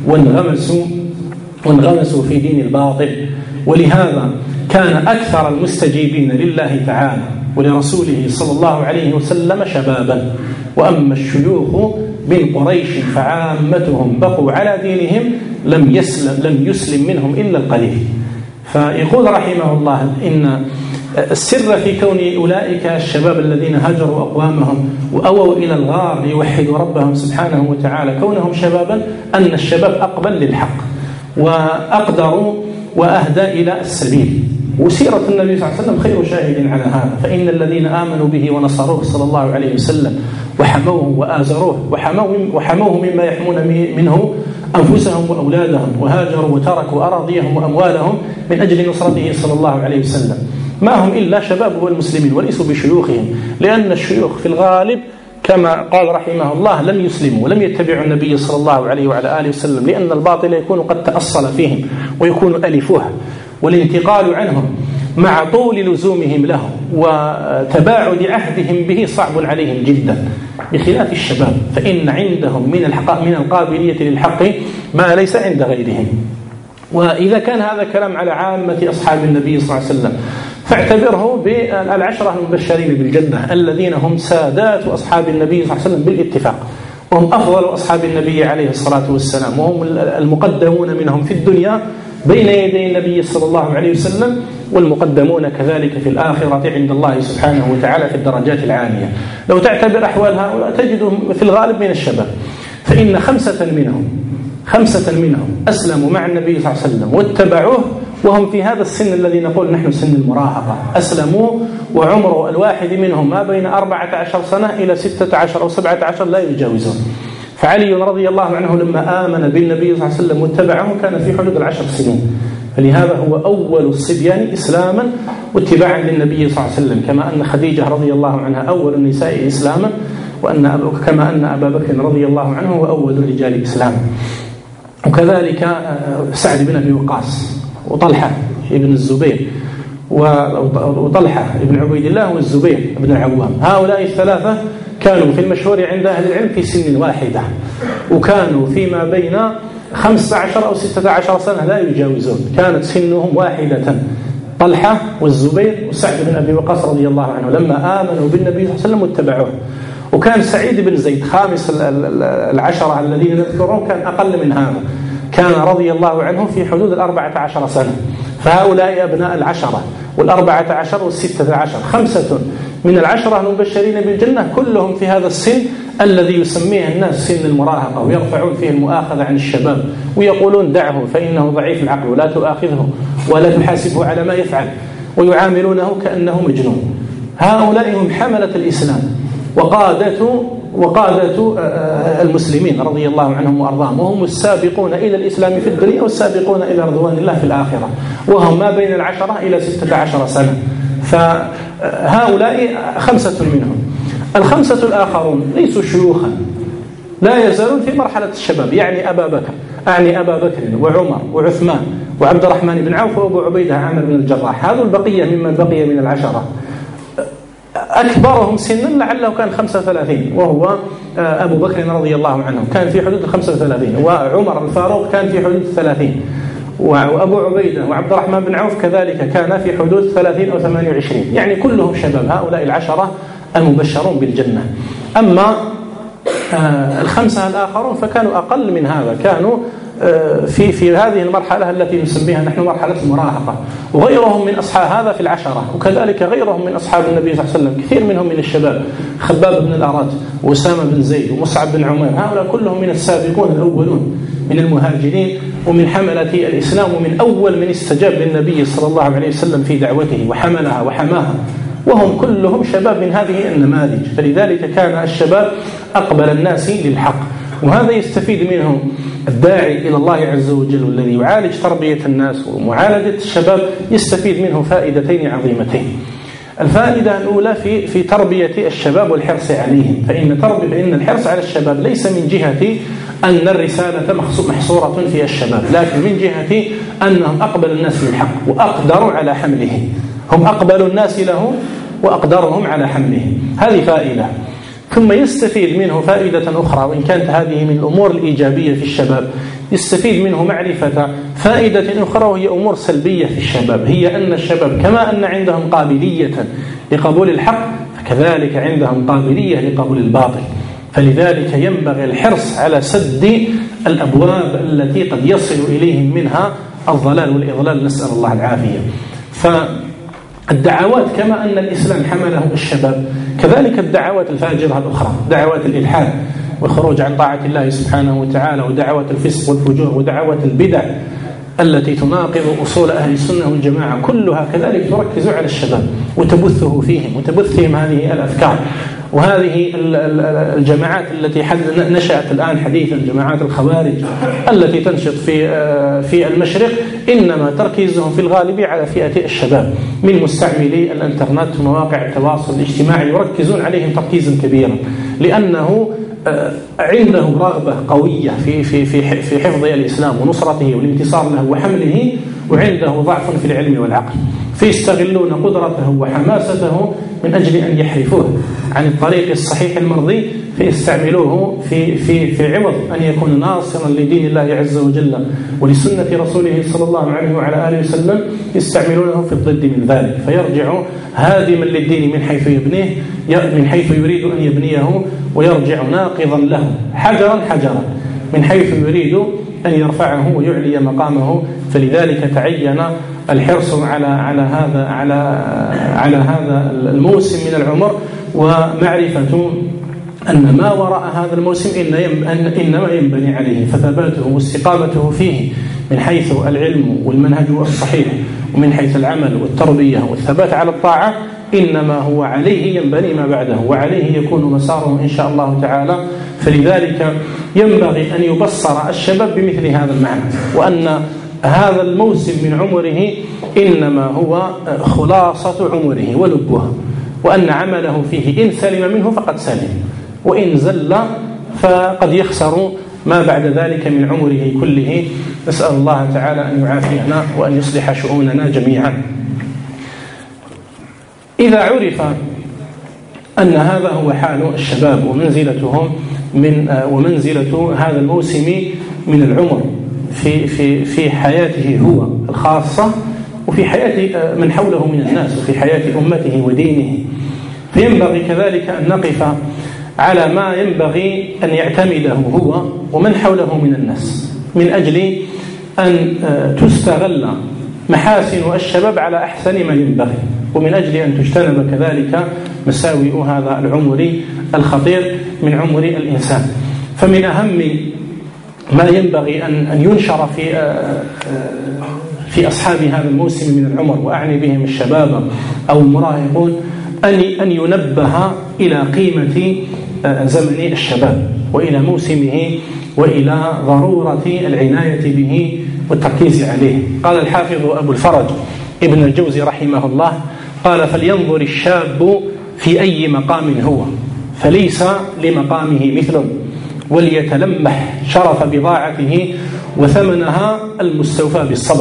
وانغمسوا في دين الباطل. ولهذا كان أكثر المستجيبين لله تعالى ولرسوله صلى الله عليه وسلم شبابا. وأما الشيوخ من قريش فعامتهم بقوا على دينهم لم يسلم منهم إلا القليل. فيقول رحمه الله إن السر في كون أولئك الشباب الذين هجروا أقوامهم وأووا إلى الغار ليوحدوا ربهم سبحانه وتعالى، كونهم شبابا أن الشباب أقبل للحق وأقدروا وأهدى إلى السبيل. وسيرة النبي صلى الله عليه وسلم خير شاهد على هذا، فإن الذين آمنوا به ونصروه صلى الله عليه وسلم وحموه وآزروه وحموه مما يحمون منه أنفسهم وأولادهم، وهاجروا وتركوا أراضيهم وأموالهم من أجل نصرته صلى الله عليه وسلم، ما هم إلا شباب والمسلمين وليسوا بشيوخهم، لأن الشيوخ في الغالب كما قال رحمه الله لم يسلموا ولم يتبعوا النبي صلى الله عليه وعلى آله وسلم، لأن الباطل يكون قد تأصل فيهم ويكون ألفوه، والانتقال عنهم مع طول لزومهم له وتباعد عهدهم به صعب عليهم جدا، بخلاف الشباب فإن عندهم من القابلية للحق ما ليس عند غيرهم. وإذا كان هذا كلام على عامة أصحاب النبي صلى الله عليه وسلم، فاعتبره بالعشرة المبشرين بالجنة الذين هم سادات أصحاب النبي صلى الله عليه وسلم بالاتفاق، وهم أفضل أصحاب النبي عليه الصلاة والسلام، وهم المقدمون منهم في الدنيا بين يدي النبي صلى الله عليه وسلم، والمقدمون كذلك في الآخرة عند الله سبحانه وتعالى في الدرجات العالية. لو تعتبر أحوال هؤلاء تجدهم في الغالب من الشباب، فإن خمسة منهم أسلموا مع النبي صلى الله عليه وسلم واتبعوه وهم في هذا السن الذي نقول نحن سن المراهقة، أسلموا وعمر الواحد منهم ما بين 14 سنة إلى 16 أو 17 لا يجاوزون. فعلي رضي الله عنه لما آمن بالنبي صلى الله عليه وسلم واتبعه كان في حدود 10 سنين، فلهذا هو أول الصبيان إسلاما واتباعا للنبي صلى الله عليه وسلم، كما أن خديجة رضي الله عنها أول النساء إسلاما، كما أن أبا بكر رضي الله عنه هو أول الرجال إسلاما، وكذلك سعد بن أبي وقاص وطلحة بن الزبير وطلحة بن عبيد الله والزبير بن العوام. هؤلاء الثلاثة كانوا في المشهور عند أهل العلم في سن واحدة، وكانوا فيما بين 15 أو 16 سنة لا يجاوزون، كانت سنهم واحدة، طلحة والزبير وسعد بن أبي وقاص رضي الله عنه لما آمنوا بالنبي صلى الله عليه وسلم واتبعوه. وكان سعيد بن زيد خامس العشرة الذين نذكرهم كان أقل من هذا، كان رضي الله عنه في حدود 14 سنة. فهؤلاء أبناء العشرة وال14 وال16 5 من العشرة المبشرين بالجنة كلهم في هذا السن الذي يسميه الناس سن المراهقة، ويرفعون فيه المؤاخذة عن الشباب ويقولون دعه فإنه ضعيف العقل ولا تؤاخذه ولا تحاسبه على ما يفعل، ويعاملونه كأنه مجنون. هؤلاء هم حملة الإسلام وقادة المسلمين رضي الله عنهم وأرضاهم، وهم السابقون إلى الإسلام في الدنيا والسابقون إلى رضوان الله في الآخرة، وهم ما بين 10 إلى 16 سنة. فهؤلاء 5 منهم. 5 الآخرون ليسوا شيوخا، لا يزالون في مرحلة الشباب، يعني أبا بكر وعمر وعثمان وعبد الرحمن بن عوف وأبو عبيدة عامر بن الجراح. هذا البقية ممن بقي من العشرة. أكبرهم سنا لعله كان 35 وهو أبو بكر رضي الله عنه كان في حدود 35، وعمر الفاروق كان في حدود 30، وأبو عبيدة وعبد الرحمن بن عوف كذلك كان في حدود 30 أو 28، يعني كلهم شباب. هؤلاء العشرة المبشرون بالجنة. أما 5 الآخرون فكانوا أقل من هذا، كانوا في هذه المرحلة التي نسميها نحن مرحلة المراهقة، وغيرهم من أصحاب هذا في العشرة، وكذلك غيرهم من أصحاب النبي صلى الله عليه وسلم كثير منهم من الشباب، خباب بن الأرات وأسامة بن زيد ومصعب بن عمير، هؤلاء كلهم من السابقون الأولون من المهاجرين ومن حملة الإسلام، ومن أول من استجاب للنبي صلى الله عليه وسلم في دعوته وحملها وحماها، وهم كلهم شباب من هذه النماذج. فلذلك كان الشباب أقبل الناس للحق، وهذا يستفيد منه الداعي إلى الله عز وجل والذي يعالج تربية الناس ومعالجة الشباب، يستفيد منه فائدتين عظيمتين. الفائدة الأولى في تربية الشباب والحرص عليهم، فإن الحرص على الشباب ليس من جهة أن الرسالة محصورة في الشباب، لكن من جهة أنهم أقبل الناس للحق وأقدروا على حمله، هم أقبل الناس له وأقدرهم على حمله. هذه فائدة. ثم يستفيد منه فائدة أخرى، وإن كانت هذه من الأمور الإيجابية في الشباب، يستفيد منه معرفة فائدة أخرى وهي أمور سلبية في الشباب، هي أن الشباب كما أن عندهم قابلية لقبول الحق فكذلك عندهم قابلية لقبول الباطل، فلذلك ينبغي الحرص على سد الأبواب التي قد يصل إليهم منها الضلال والإضلال، نسأل الله العافية. الدعوات كما أن الإسلام حمله الشباب، كذلك الدعوات الفاجرة الأخرى، دعوات الإلحاد والخروج عن طاعة الله سبحانه وتعالى، ودعوات الفسق والفجور، ودعوات البدع التي تناقض أصول أهل السنة والجماعة، كلها كذلك تركز على الشباب وتبثه فيهم وتبثهم هذه الأفكار. وهذه الجماعات التي نشأت الآن حديثا، جماعات الخوارج التي تنشط في المشرق، إنما تركيزهم في الغالب على فئة الشباب من مستعملي الإنترنت ومواقع التواصل الاجتماعي، يركزون عليهم تركيزا كبيرا، لأنه عنده رغبة قوية في حفظ الإسلام ونصرته والانتصار له وحمله، وعنده ضعف في العلم والعقل، فيستغلون قدرته وحماسته من أجل أن يحرفوه عن الطريق الصحيح المرضي، فيستعملوه في عوض أن يكون ناصرا لدين الله عز وجل ولسنة رسوله صلى الله عليه وعلى آله وسلم، يستعملونه في الضد من ذلك، فيرجع هادما للدين من حيث يبنيه، من حيث يريد أن يبنيه، ويرجع ناقضا له حجرا حجرا من حيث يريد أن يرفعه ويعلي مقامه. فلذلك تعين الحرص على هذا الموسم من العمر، ومعرفة أن ما وراء هذا الموسم إنما ينبني عليه، فثباته واستقامته فيه من حيث العلم والمنهج الصحيح، ومن حيث العمل والتربية والثبات على الطاعة، إنما هو عليه ينبني ما بعده، وعليه يكون مساره إن شاء الله تعالى. فلذلك ينبغي أن يبصر الشباب بمثل هذا المعنى، وأن هذا الموسم من عمره إنما هو خلاصة عمره ولبها، وأن عمله فيه إن سلم منه فقد سلم، وإن زل فقد يخسر ما بعد ذلك من عمره كله. نسأل الله تعالى أن يعافينا وأن يصلح شؤوننا جميعا. إذا عرف أن هذا هو حال الشباب ومنزلتهم ومنزلة هذا الموسم من العمر في حياته هو الخاصة، وفي حياة من حوله من الناس، وفي حياة أمته ودينه، فينبغي كذلك أن نقف على ما ينبغي أن يعتمده هو ومن حوله من الناس، من أجل أن تستغل محاسن الشباب على أحسن ما ينبغي، ومن أجل أن تجتنب كذلك مساوئ هذا العمر الخطير من عمر الإنسان. فمن أهم ما ينبغي أن ينشر في أصحاب هذا الموسم من العمر، وأعني بهم الشباب أو المراهقون، أن ينبه إلى قيمة زمن الشباب وإلى موسمه وإلى ضرورة العناية به والتركيز عليه. قال الحافظ أبو الفرج ابن الجوزي رحمه الله، قال: فلينظر الشاب في أي مقام هو، فليس لمقامه مثل، وليتلمح شرف بضاعته وثمنها المستوفى بالصبر،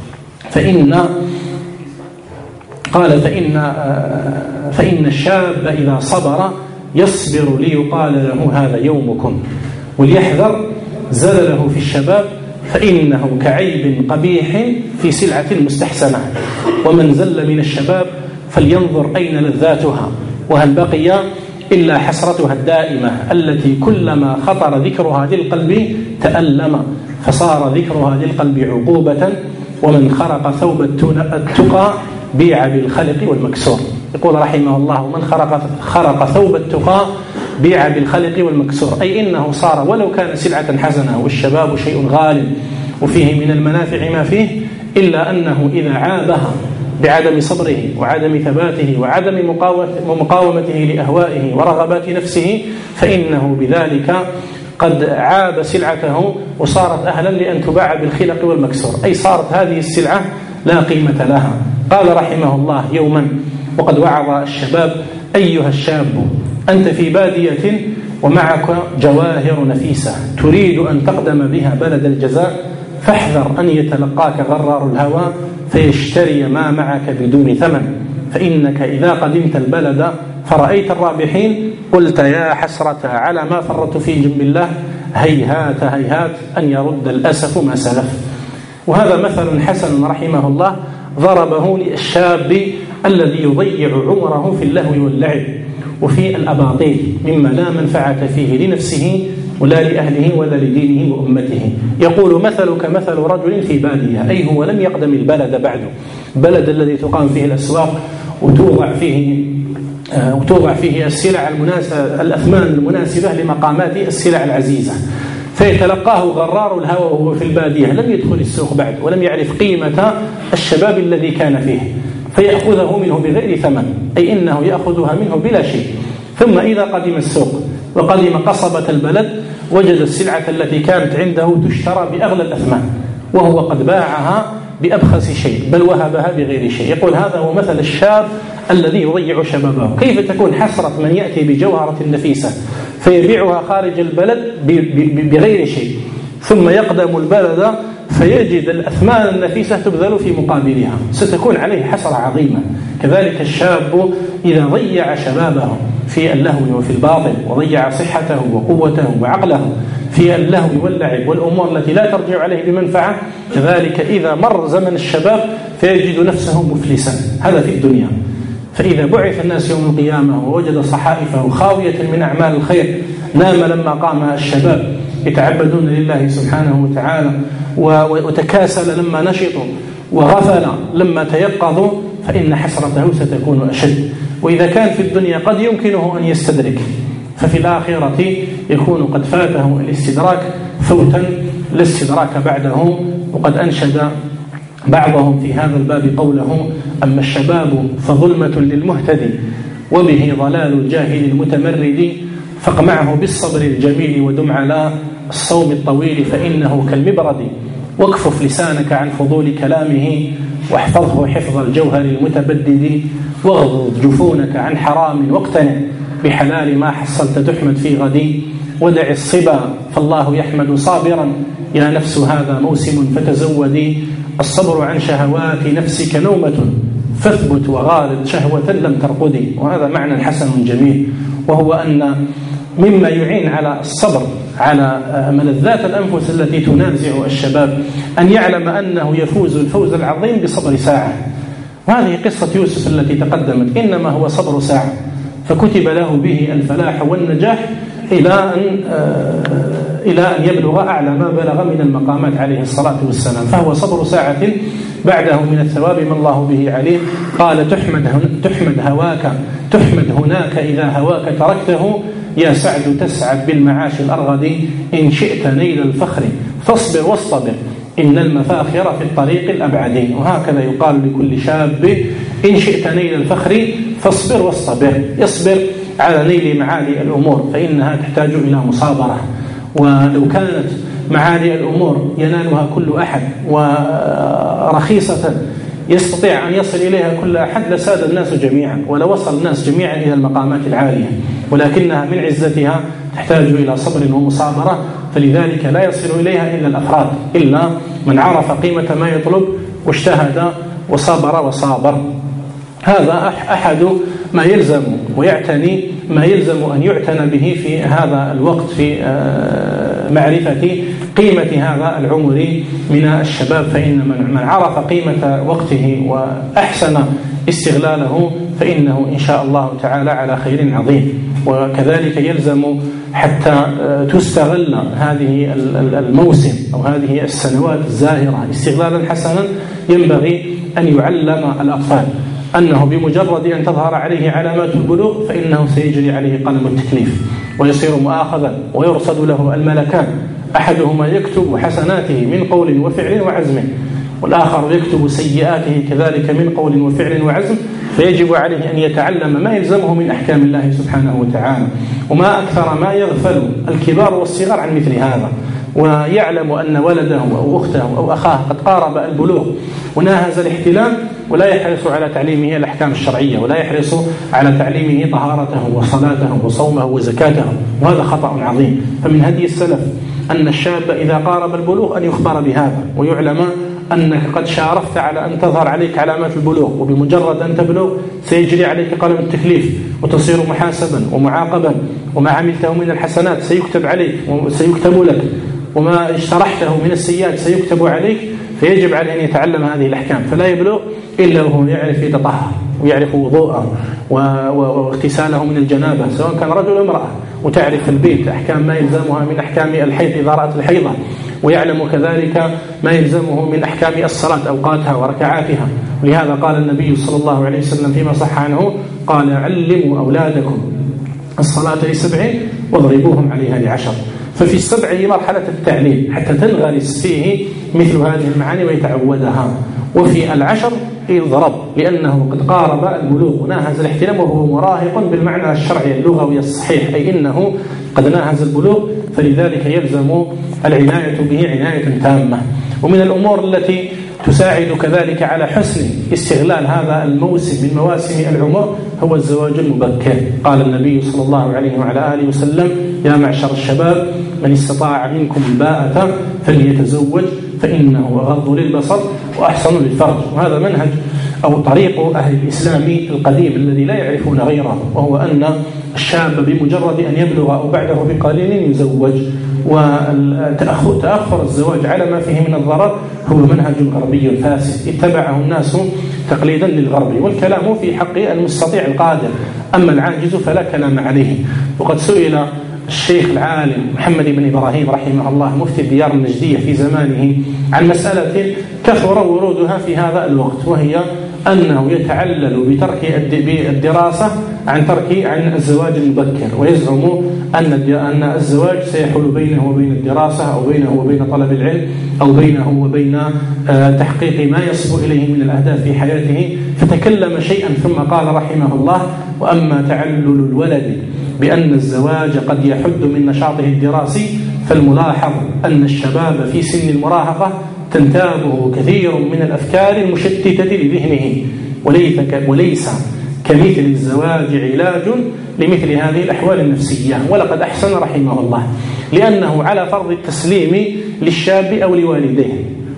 فإن الشاب إذا صبر يصبر ليقال له هذا يومكم، وليحذر زلله في الشباب، فإنه كعيب قبيح في سلعة مستحسنة، ومن زل من الشباب فلينظر أين لذاتها، وهل بقي إلا حسرتها الدائمة التي كلما خطر ذكرها للقلب تألم، فصار ذكرها للقلب عقوبة، ومن خرق ثوب التقى بيع بالخلق والمكسور. يقول رحمه الله: من خرق ثوب التقى بيع بالخلق والمكسور، أي إنه صار ولو كان سلعة حسنة، والشباب شيء غالي وفيه من المنافع ما فيه، إلا أنه إذا عابها بعدم صبره وعدم ثباته وعدم مقاومته لأهوائه ورغبات نفسه، فإنه بذلك قد عاب سلعته وصارت أهلا لأن تباع بالخلق والمكسور، أي صارت هذه السلعة لا قيمة لها. قال رحمه الله يوما وقد وعظ الشباب: أيها الشاب، أنت في بادية ومعك جواهر نفيسة تريد أن تقدم بها بلد الجزاء، فاحذر أن يتلقاك غرار الهوى فيشتري ما معك بدون ثمن، فإنك إذا قدمت البلد فرأيت الرابحين قلت يا حسرة على ما فرطت في جنب الله، هيهات هيهات أن يرد الأسف ما سلف. وهذا مثل حسن رحمه الله ضربه للشاب الذي يضيع عمره في اللهو واللعب وفي الأباطيل مما لا منفعة فيه لنفسه ولا لأهله ولا لدينه وأمته. يقول: مثلك مثل رجل في بادية، أي هو لم يقدم البلد بعد، بلد الذي تقام فيه الأسواق وتوضع فيه السلع الأثمان المناسبة لمقامات السلع العزيزة، فيتلقاه غرار الهوى وهو في البادية لم يدخل السوق بعد ولم يعرف قيمة الشباب الذي كان فيه، فيأخذه منه بغير ثمن، أي إنه يأخذها منه بلا شيء. ثم إذا قدم السوق وقدم قصبة البلد وجد السلعة التي كانت عنده تشترى بأغلى الأثمان وهو قد باعها بأبخس شيء بل وهبها بغير شيء. يقول هذا هو مثل الشاب الذي يضيع شبابه. كيف تكون حسرة من يأتي بجوهرة نفيسة فيبيعها خارج البلد بغير شيء، ثم يقدم البلد فيجد الأثمان النفيسة تبذل في مقابلها، ستكون عليه حسرة عظيمة. كذلك الشاب إذا ضيع شبابه في اللهو وفي الباطل وضيع صحته وقوته وعقله في اللهو واللعب والأمور التي لا ترجع عليه بمنفعة، كذلك إذا مر زمن الشباب فيجد نفسه مفلسا. هذا في الدنيا. فإذا بعث الناس يوم القيامة ووجد صحائفه خاوية من أعمال الخير، نام لما قام الشباب يتعبدون لله سبحانه وتعالى، وتكاسل لما نشطوا، وغفل لما تيقظوا، فإن حسرته ستكون أشد. وإذا كان في الدنيا قد يمكنه أن يستدرك، ففي الآخرة يكون قد فاته الاستدراك فوتا لا استدراك بعده. وقد أنشد بعضهم في هذا الباب قوله: أما الشباب فظلمة للمهتدي وبه ضلال الجاهل المتمرد، فاقمعه بالصبر الجميل ودم على الصوم الطويل فإنه كالمبرد، واكفف لسانك عن فضول كلامه واحفظه حفظ الجوهر المتبدد، واغضض جفونك عن حرام واقتنع بحلال ما حصلت تحمد في غدي، ودع الصبا فالله يحمد صابرا يا نفس هذا موسم فتزودي، الصبر عن شهوات نفسك نومة فاثبت وغالب شهوة لم ترقدي. وهذا معنى حسن جميل، وهو أن مما يعين على الصبر على ملذات الأنفس التي تنازع الشباب أن يعلم أنه يفوز الفوز العظيم بصبر ساعة. وهذه قصة يوسف التي تقدمت إنما هو صبر ساعة، فكتب له به الفلاح والنجاح إلى أن يبلغ أعلى ما بلغ من المقامات عليه الصلاة والسلام. فهو صبر ساعة بعده من الثواب ما الله به عليه. قال: تحمد هناك إذا هواك تركته، يا سعد تسعد بالمعاش الأرغد، إن شئت نيل الفخر فاصبر واصطبر إن المفاخر في الطريق الأبعد. وهكذا يقال لكل شاب: إن شئت نيل الفخر فاصبر واصطبر، اصبر على نيل معالي الأمور فإنها تحتاج إلى مصابرة. ولو كانت معالي الأمور ينالها كل أحد ورخيصة يستطيع أن يصل إليها كل أحد لساد الناس جميعا ولوصل الناس جميعا إلى المقامات العالية، ولكنها من عزتها تحتاج إلى صبر ومصابرة، فلذلك لا يصل إليها إلا الأفراد، إلا من عرف قيمة ما يطلب واجتهد وصابر. هذا أحد ما يلزم ويعتني ما يلزم أن يعتنى به في هذا الوقت في معرفة قيمة هذا العمر من الشباب. فإن من عرف قيمة وقته وأحسن استغلاله فإنه إن شاء الله تعالى على خير عظيم. وكذلك يلزم حتى تستغل هذه الموسم أو هذه السنوات الزاهرة استغلالا حسنا، ينبغي أن يعلم الأطفال أنه بمجرد أن تظهر عليه علامات البلوغ فإنه سيجري عليه قلم التكليف ويصير مؤاخذا ويرصد له الملكان، أحدهما يكتب حسناته من قول وفعل وعزم، والآخر يكتب سيئاته كذلك من قول وفعل وعزم، فيجب عليه أن يتعلم ما يلزمه من أحكام الله سبحانه وتعالى. وما أكثر ما يغفل الكبار والصغار عن مثل هذا، ويعلم أن ولده أو أخته أو أخاه قد قارب البلوغ وناهز الاحتلام ولا يحرص على تعليمه الأحكام الشرعية، ولا يحرص على تعليمه طهارته وصلاته وصومه وزكاته، وهذا خطأ عظيم. فمن هدي السلف أن الشاب إذا قارب البلوغ أن يخبر بهذا ويعلم أنك قد شارفت على أن تظهر عليك علامات البلوغ، وبمجرد أن تبلغ سيجري عليك قلم التكليف وتصير محاسبا ومعاقبا، وما عملته من الحسنات سيكتب عليك وسيكتب لك، وما اشترحته من السيئات سيكتب عليك. فيجب عليه أن يتعلم هذه الأحكام، فلا يبلغ إلا وهو يعرف يتطهر ويعرف وضوءه واغتساله من الجنابة سواء كان رجل أو امرأة، وتعرف البيت أحكام ما يلزمها من أحكام الحيض إذا رأت الحيضة، ويعلم كذلك ما يلزمه من أحكام الصلاة أوقاتها وركعاتها. ولهذا قال النبي صلى الله عليه وسلم فيما صح عنه قال علموا أولادكم الصلاة ل7 واضربوهم عليها ل10. ففي السبع هي مرحلة التعليم حتى تنغرس فيه مثل هذه المعاني ويتعودها. وفي 10 يضرب لأنه قد قارب البلوغ وناهز الاحتلام وهو مراهق بالمعنى الشرعي اللغوي الصحيح، أي إنه قد ناهز البلوغ، فلذلك يلزم العناية به عناية تامة. ومن الأمور التي تساعد كذلك على حسن استغلال هذا الموسم من مواسم العمر هو الزواج المبكر. قال النبي صلى الله عليه وعلى آله وسلم يا معشر الشباب من استطاع منكم الباءة فليتزوج فإنه أغض للبصر وأحسن للفرج. وهذا منهج أو طريق أهل الإسلام القديم الذي لا يعرفون غيره، وهو أن الشاب بمجرد أن يبلغ أو بعده بقليل يزوج. وتأخر الزواج على ما فيه من الضرر هو منهج غربي فاسد اتبعه الناس تقليدا للغرب، والكلام في حق المستطيع القادر، أما العاجز فلا كلام عليه. وقد سئل الشيخ العالم محمد بن إبراهيم رحمه الله مفتي الديار النجدية في زمانه عن مسألة كثر ورودها في هذا الوقت، وهي أنه يتعلل بترك الدراسة عن الزواج المبكر، ويزعم أن الزواج سيحول بينه وبين الدراسة أو بينه وبين طلب العلم أو بينه وبين تحقيق ما يصل إليه من الأهداف في حياته. فتكلم شيئا ثم قال رحمه الله وأما تعلل الولد بأن الزواج قد يحد من نشاطه الدراسي فالملاحظ أن الشباب في سن المراهقة تنتابه كثير من الأفكار المشتتة لذهنه، وليس كمثل الزواج علاج لمثل هذه الأحوال النفسية. ولقد أحسن رحمه الله لأنه على فرض التسليم للشاب أو لوالديه،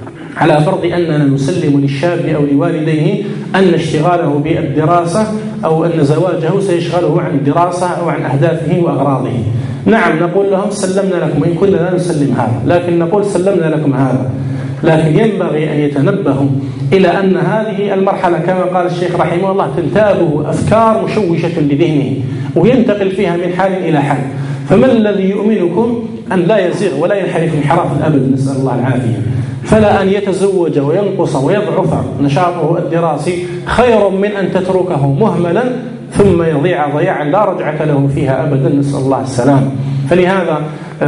على فرض أننا نسلم للشاب أو لوالديه أن اشتغاله بالدراسة أو أن زواجه سيشغله عن الدراسة أو عن أهدافه وأغراضه. نعم نقول لهم سلمنا لكم إن كنا لا نسلم هذا، لكن نقول سلمنا لكم هذا، لكن ينبغي أن يتنبهوا إلى أن هذه المرحلة كما قال الشيخ رحمه الله تنتابه أفكار مشوشة لذهنه وينتقل فيها من حال إلى حال. فما الذي يؤمنكم أن لا يزيغ ولا ينحرف انحراف الأبد، نسأل الله العافية. فلا أن يتزوج وينقص ويضعف نشاطه الدراسي خير من أن تتركه مهملا ثم يضيع ضياعا لا رجعة له فيها أبدا، نسأل الله السلام. فلهذا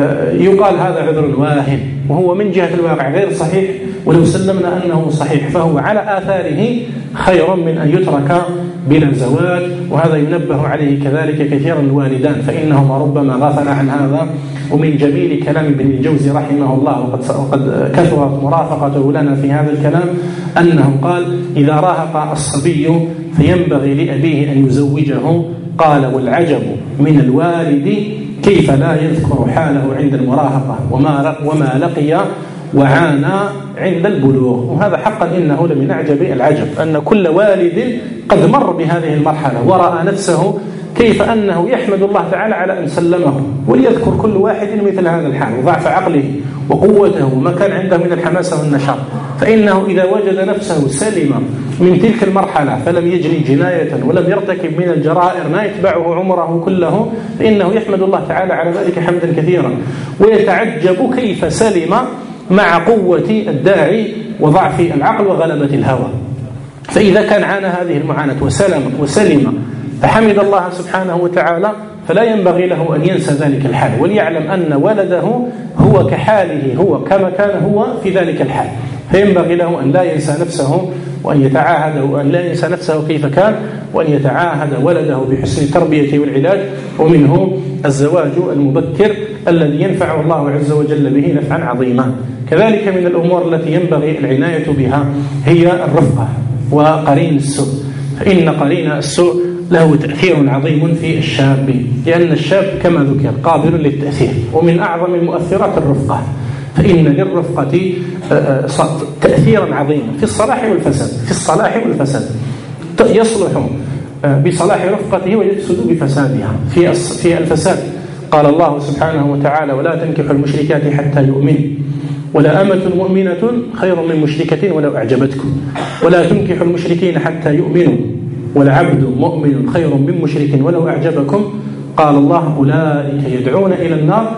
يقال هذا عذر واهن، وهو من جهة الواقع غير صحيح، ولو سلمنا أنه صحيح فهو على آثاره خير من أن يترك بلا زواج. وهذا ينبه عليه كذلك كثيرا الوالدان، فإنهما ربما غفل عن هذا. ومن جميل كلام ابن الجوزي رحمه الله وقد كثرت مرافقته لنا في هذا الكلام أنه قال إذا راهق الصبي فينبغي لأبيه أن يزوجه، قال والعجب من الوالد كيف لا يذكر حاله عند المراهقة وما لقي وعانى عند البلوغ. وهذا حقا إنه لمن أعجب العجب أن كل والد قد مر بهذه المرحلة ورأى نفسه كيف أنه يحمد الله تعالى على أن سلمه. وليذكر كل واحد مثل هذا الحال وضعف عقله وقوته وما كان عنده من الحماسة والنشاط، فإنه إذا وجد نفسه سلم من تلك المرحلة فلم يجري جناية ولم يرتكب من الجرائر ما يتبعه عمره كله، فإنه يحمد الله تعالى على ذلك حمدا كثيرا، ويتعجب كيف سلم مع قوة الداعي وضعف العقل وغلبة الهوى. فإذا كان عانى هذه المعاناة وسلم فحمد الله سبحانه وتعالى، فلا ينبغي له أن ينسى ذلك الحال، وليعلم أن ولده هو كحاله هو كما كان هو في ذلك الحال. فينبغي له أن لا ينسى نفسه وأن يتعاهد وأن لا ينسى نفسه كيف كان، وأن يتعاهد ولده بحسن التربية والعلاج، ومنه الزواج المبكر الذي ينفع الله عز وجل به نفعا عظيما. كذلك من الأمور التي ينبغي العناية بها هي الرفقة وقرين السوء، فإن قرين السوء له تأثير عظيم في الشاب، لأن الشاب كما ذكر قابل للتأثير، ومن أعظم المؤثرات الرفقة، فإن للرفقة تأثيرا عظيما في الصلاح والفساد. في الصلاح والفساد يصلح بصلاح رفقته ويفسد بفسادها. في الفساد قال الله سبحانه وتعالى ولا تنكحوا المشركات حتى يؤمنوا ولا أمة مؤمنة خير من مشركة ولو أعجبتكم ولا تنكحوا المشركين حتى يؤمنوا ولعبد مؤمن خير من مشرك ولو أعجبكم. قال الله أولئك يدعون إلى النار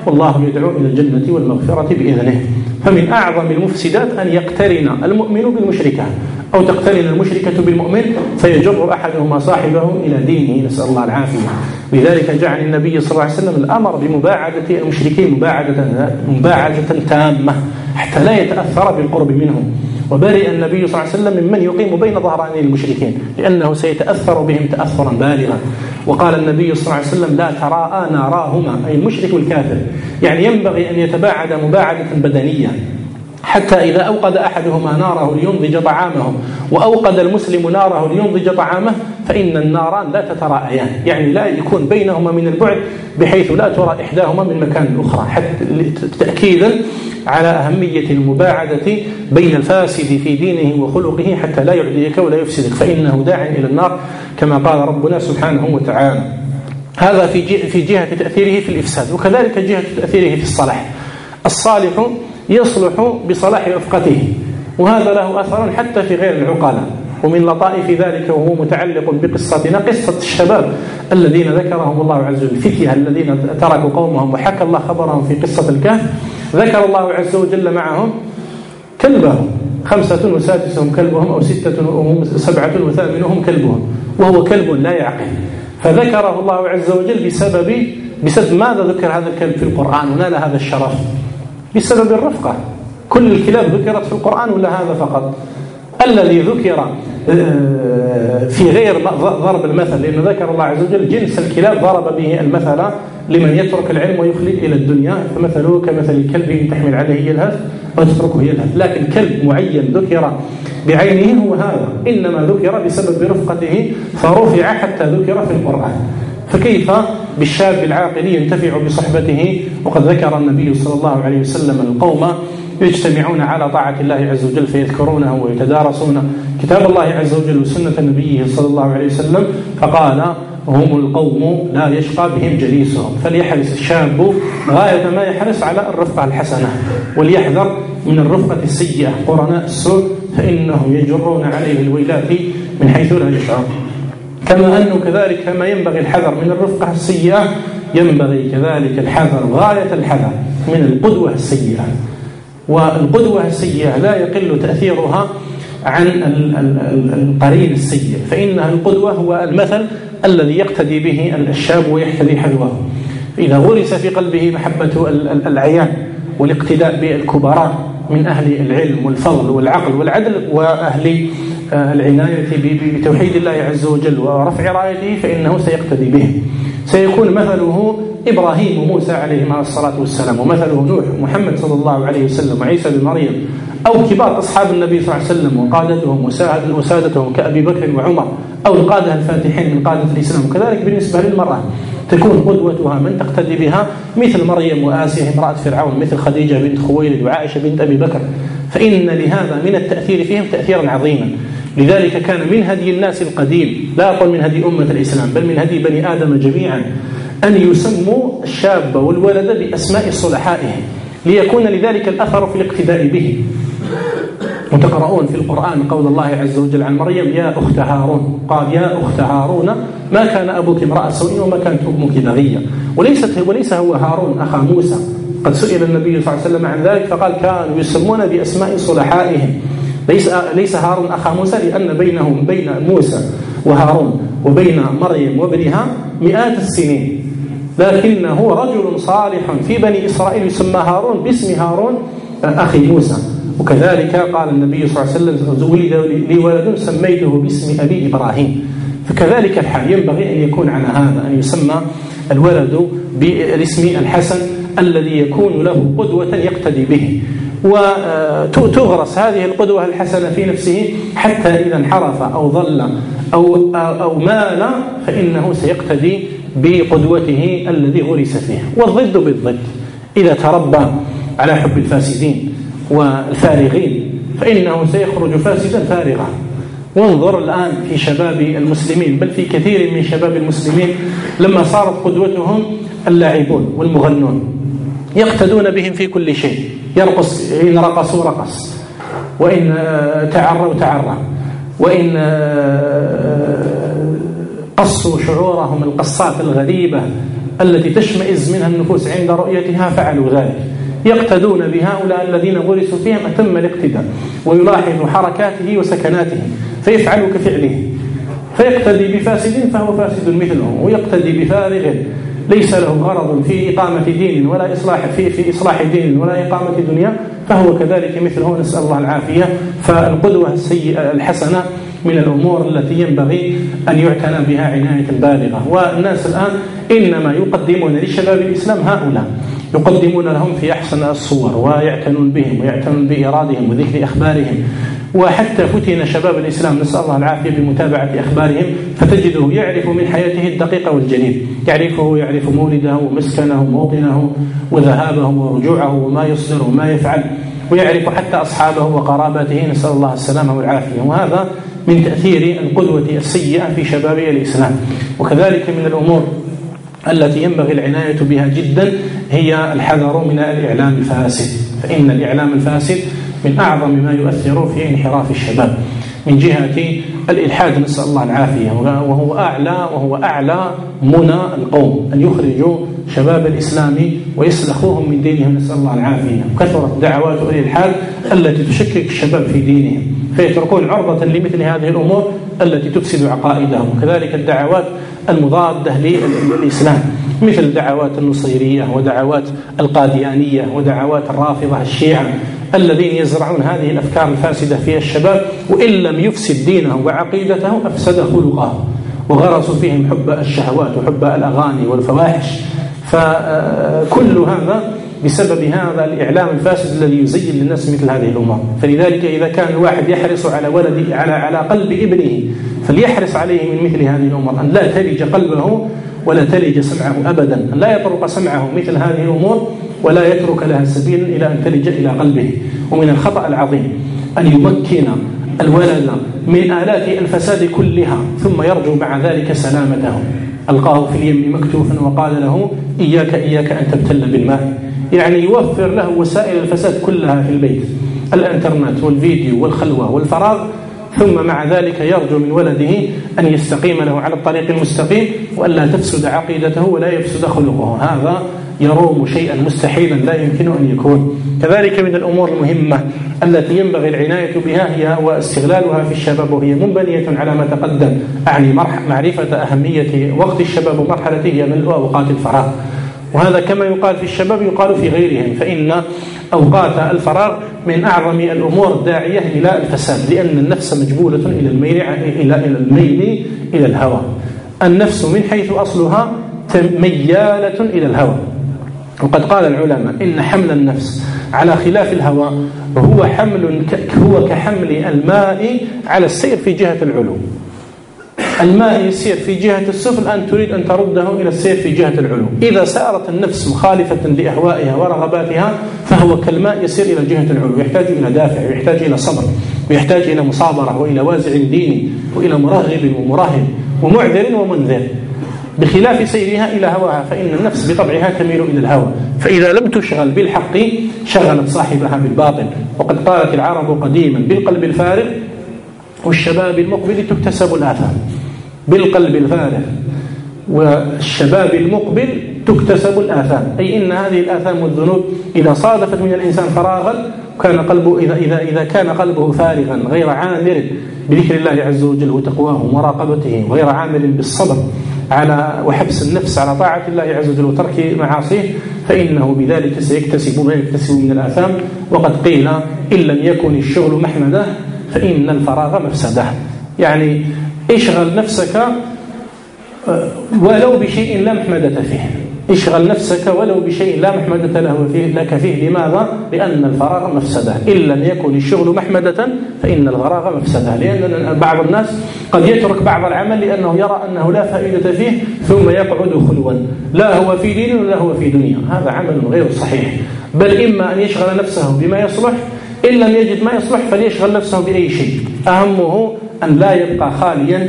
والله يدعو إلى الجنة والمغفرة بإذنه. فمن أعظم المفسدات أن يقترن المؤمن بالمشركة أو تقترن المشركة بالمؤمن فيجر أحدهما صاحبه إلى دينه، نسأل الله العافية. لذلك جعل النبي صلى الله عليه وسلم الأمر بمباعدة المشركين مباعدة تامة حتى لا يتأثر بالقرب منهم، وبرئ النبي صلى الله عليه وسلم ممن يقيم بين ظهراني المشركين لأنه سيتأثر بهم تأثرا بالغا. وقال النبي صلى الله عليه وسلم لا تراءى ناراهما، أي المشرك والكافر، يعني ينبغي أن يتباعد مباعدة بدنية حتى إذا أوقد أحدهما ناره لينضج طعامه وأوقد المسلم ناره لينضج طعامه فإن الناران لا تتراءيان، يعني لا يكون بينهما من البعد بحيث لا ترى إحداهما من مكان الأخرى، حتى تأكيدا على أهمية المباعدة بين الفاسد في دينه وخلقه حتى لا يعديك ولا يفسدك فإنه داع إلى النار كما قال ربنا سبحانه وتعالى. هذا في جهة تأثيره في الإفساد، وكذلك جهة تأثيره في الصلاح. الصالح يصلح بصلاح رفقته، وهذا له أثر حتى في غير العقلاء. ومن لطائف ذلك وهو متعلق بقصتنا قصة الشباب الذين ذكرهم الله عز وجل، الفتية الذين تركوا قومهم وحكى الله خبرهم في قصة الكهف. ذكر الله عز وجل معهم كلبهم 5 وسادسهم كلبهم أو 6 وهم 7 وثامنهم كلبهم، وهو كلب لا يعقل. فذكره الله عز وجل بسبب ماذا ذكر هذا الكلب في القرآن ونال هذا الشرف؟ بسبب الرفقة. كل الكلاب ذكرت في القرآن ولا هذا فقط؟ الذي ذكر في غير ضرب المثل، لأنه ذكر الله عز وجل جنس الكلاب ضرب به المثل لمن يترك العلم ويخلد إلى الدنيا، فمثله كمثل الكلب إن تحمل عليه يلهث وتتركه يلهث. لكن كلب معين ذكر بعينه هو هذا، إنما ذكر بسبب رفقته فرفع حتى ذكر في القرآن. فكيف بالشاب العاقل ينتفع بصحبته؟ وقد ذكر النبي صلى الله عليه وسلم القوم يجتمعون على طاعة الله عز وجل فيذكرونه ويتدارسون كتاب الله عز وجل وسنة نبيه صلى الله عليه وسلم، فقال هم القوم لا يشقى بهم جليسهم. فليحرص الشاب غاية ما يحرص على الرفقة الحسنة، وليحذر من الرفقة السيئة قرناء السوء، فإنهم يجرون عليه الويلات من حيث لا يشعر. كما أنه كذلك كما ينبغي الحذر من الرفقة السيئة ينبغي كذلك الحذر غاية الحذر من القدوة السيئة. والقدوة السيئة لا يقل تأثيرها عن القرين السيء، فإنها القدوة هو المثل الذي يقتدي به الشاب ويحتذي حذوه. إذا غرس في قلبه محبة العيان والاقتداء بالكبراء من أهل العلم والفضل والعقل والعدل وأهل العناية بتوحيد الله عز وجل ورفع رايته، فإنه سيقتدي به. سيكون مثله إبراهيم وموسى عليهما الصلاة والسلام، ومثله نوح ومحمد صلى الله عليه وسلم وعيسى بن مريم، أو كبار أصحاب النبي صلى الله عليه وسلم وقادتهم وسادتهم كأبي بكر وعمر، أو القادة الفاتحين من قادة الإسلام. وكذلك بالنسبة للمرأة تكون قدوتها من تقتدي بها مثل مريم وآسيا امرأة فرعون، مثل خديجة بنت خويلد وعائشة بنت أبي بكر، فإن لهذا من التأثير فيهم تأثيرا عظيما. لذلك كان من هدي الناس القديم، لا أقول من هدي أمة الإسلام بل من هدي بني آدم جميعا، أن يسموا الشاب والولد بأسماء صلحائهم ليكون لذلك الأثر في الاقتداء به. وتقرؤون في القرآن قول الله عز وجل عن مريم يا أخت هارون، قال يا أخت هارون ما كان أبوك امرأ سوء وما كانت أمك بغية. وليس هو هارون أخا موسى، قد سئل النبي صلى الله عليه وسلم عن ذلك فقال كانوا يسمون بأسماء صلحائهم. ليس هارون أخا موسى، لأن بين موسى وهارون وبين مريم وابنها مئات السنين، لكنه رجل صالح في بني إسرائيل يسمى هارون باسم هارون أخي موسى. وكذلك قال النبي صلى الله عليه وسلم ولد لي ولد سميته باسم أبي إبراهيم. فكذلك الحال ينبغي أن يكون على هذا، أن يسمى الولد بالاسم الحسن الذي يكون له قدوة يقتدي به، وتغرس هذه القدوة الحسنة في نفسه حتى إذا انحرف أو ضل أو مال فإنه سيقتدي بقدوته الذي غرس فيه. والضد بالضد، إذا تربى على حب الفاسدين والفارغين فإنه سيخرج فاسدا فارغا. وانظر الآن في شباب المسلمين، بل في كثير من شباب المسلمين لما صارت قدوتهم اللاعبون والمغنون يقتدون بهم في كل شيء. يرقص، إن رقصوا رقص، وإن تعروا تعرى، وإن قصوا شعورهم القصات الغريبة التي تشمئز منها النفوس عند رؤيتها فعلوا ذلك، يقتدون بهؤلاء الذين غرسوا فيهم أتم الاقتداء، ويلاحظ حركاته وسكناته فيفعل كفعله، فيقتدي بفاسد فهو فاسد مثله، ويقتدي بفارغ ليس له غرض في إقامة دين ولا إصلاح في إصلاح دين ولا إقامة دنيا فهو كذلك مثله، نسأل الله العافية. فالقدوة السيئة الحسنة من الأمور التي ينبغي أن يعتنى بها عناية بالغة. والناس الآن إنما يقدمون لشباب الإسلام هؤلاء، يقدمون لهم في أحسن الصور ويعتنون بهم ويعتنون بإيرادهم وذكر أخبارهم، وحتى فتن شباب الإسلام نسأل الله العافية بمتابعة أخبارهم، فتجده يعرف من حياته الدقيق والجليل، يعرف مولده ومسكنه وموطنه وذهابه ورجوعه وما يصدر وما يفعل، ويعرف حتى أصحابه وقراباته نسأل الله السلامة والعافية. وهذا من تأثير القدوة السيئة في شباب الإسلام. وكذلك من الأمور التي ينبغي العناية بها جدا هي الحذر من الإعلام الفاسد، فإن الإعلام الفاسد من أعظم ما يؤثر في انحراف الشباب من جهة الإلحاد نسأل الله العافية، وهو أعلى منى القوم أن يخرجوا شباب الإسلام ويسلخوهم من دينهم نسأل الله العافية. كثرت دعوات الإلحاد التي تشكك الشباب في دينهم فيتركون عرضة لمثل هذه الأمور التي تفسد عقائدهم. وكذلك الدعوات المضادة للإسلام مثل دعوات النصيرية ودعوات القاديانية ودعوات الرافضة الشيعة الذين يزرعون هذه الأفكار الفاسدة في الشباب، وإن لم يفسد دينه وعقيدته أفسد خلقه، وغرسوا فيهم حب الشهوات وحب الأغاني والفواحش. فكل هذا بسبب هذا الإعلام الفاسد الذي يزين للناس مثل هذه الأمور. فلذلك إذا كان الواحد يحرص على ولده على قلب ابنه فليحرص عليه من مثل هذه الأمور، أن لا تلج قلبه ولا تلج سمعه أبدا، أن لا يطرق سمعه مثل هذه الأمور ولا يترك لها سبيل إلى أن تلج إلى قلبه. ومن الخطأ العظيم أن يمكن الولد من آلات الفساد كلها ثم يرجو مع ذلك سلامته. ألقاه في اليم مكتوفا وقال له إياك أن تبتل بالماء، يعني يوفر له وسائل الفساد كلها في البيت، الانترنت والفيديو والخلوة والفراغ، ثم مع ذلك يرجو من ولده أن يستقيم له على الطريق المستقيم وألا تفسد عقيدته ولا يفسد خلقه. هذا يروم شيئا مستحيلا لا يمكن أن يكون. كذلك من الأمور المهمة التي ينبغي العناية بها هي واستغلالها في الشباب، وهي منبنية على ما تقدم، أعني معرفة أهمية وقت الشباب ومرحلته هي من أوقات الفراغ. وهذا كما يقال في الشباب يقال في غيرهم، فإن أوقات الفراغ من أعظم الأمور الداعية إلى الفساد، لأن النفس مجبولة إلى الميل إلى الهوى. النفس من حيث أصلها ميالة إلى الهوى، وقد قال العلماء إن حمل النفس على خلاف الهوى هو كحمل الماء على السير في جهة العلو. الماء يسير في جهة السفل، أن تريد أن ترده إلى السير في جهة العلو. إذا سارت النفس مخالفة لأهوائها ورغباتها فهو كالماء يسير إلى جهة العلو، يحتاج إلى دافع ويحتاج إلى صبر ويحتاج إلى مصابرة وإلى وازع ديني وإلى مرغب ومراهب ومعذر ومنذر، بخلاف سيرها إلى هواها، فإن النفس بطبعها تميل إلى الهوى، فإذا لم تشغل بالحق شغلت صاحبها بالباطل. وقد قالت العرب قديما بالقلب الفارغ والشباب المقبل تكتسب الآثام. بالقلب الفارغ والشباب المقبل تكتسب الآثام، أي إن هذه الآثام والذنوب إذا صادفت من الإنسان فراغا كان قلبه إذا كان قلبه فارغا غير عامر بذكر الله عز وجل وتقواه ومراقبته، وغير عامل بالصبر على وحبس النفس على طاعة الله عز وجل وترك معاصيه، فإنه بذلك سيكتسب ما يكتسب من الآثام. وقد قيل إن لم يكن الشغل محمده فإن الفراغ مفسده، يعني اشغل نفسك ولو بشيء لا محمدة فيه، اشغل نفسك ولو بشيء لا محمدة لك فيه. لماذا؟ لأن الفراغ مفسده. إن لم يكن الشغل محمدة فإن الفراغ مفسده، لأن بعض الناس قد يترك بعض العمل لأنه يرى أنه لا فائدة فيه ثم يقعد خلوا، لا هو في دين ولا هو في دنيا، هذا عمل غير صحيح. بل إما أن يشغل نفسه بما يصلح، إن لم يجد ما يصلح فليشغل نفسه بأي شيء، أهمه أن لا يبقى خاليا،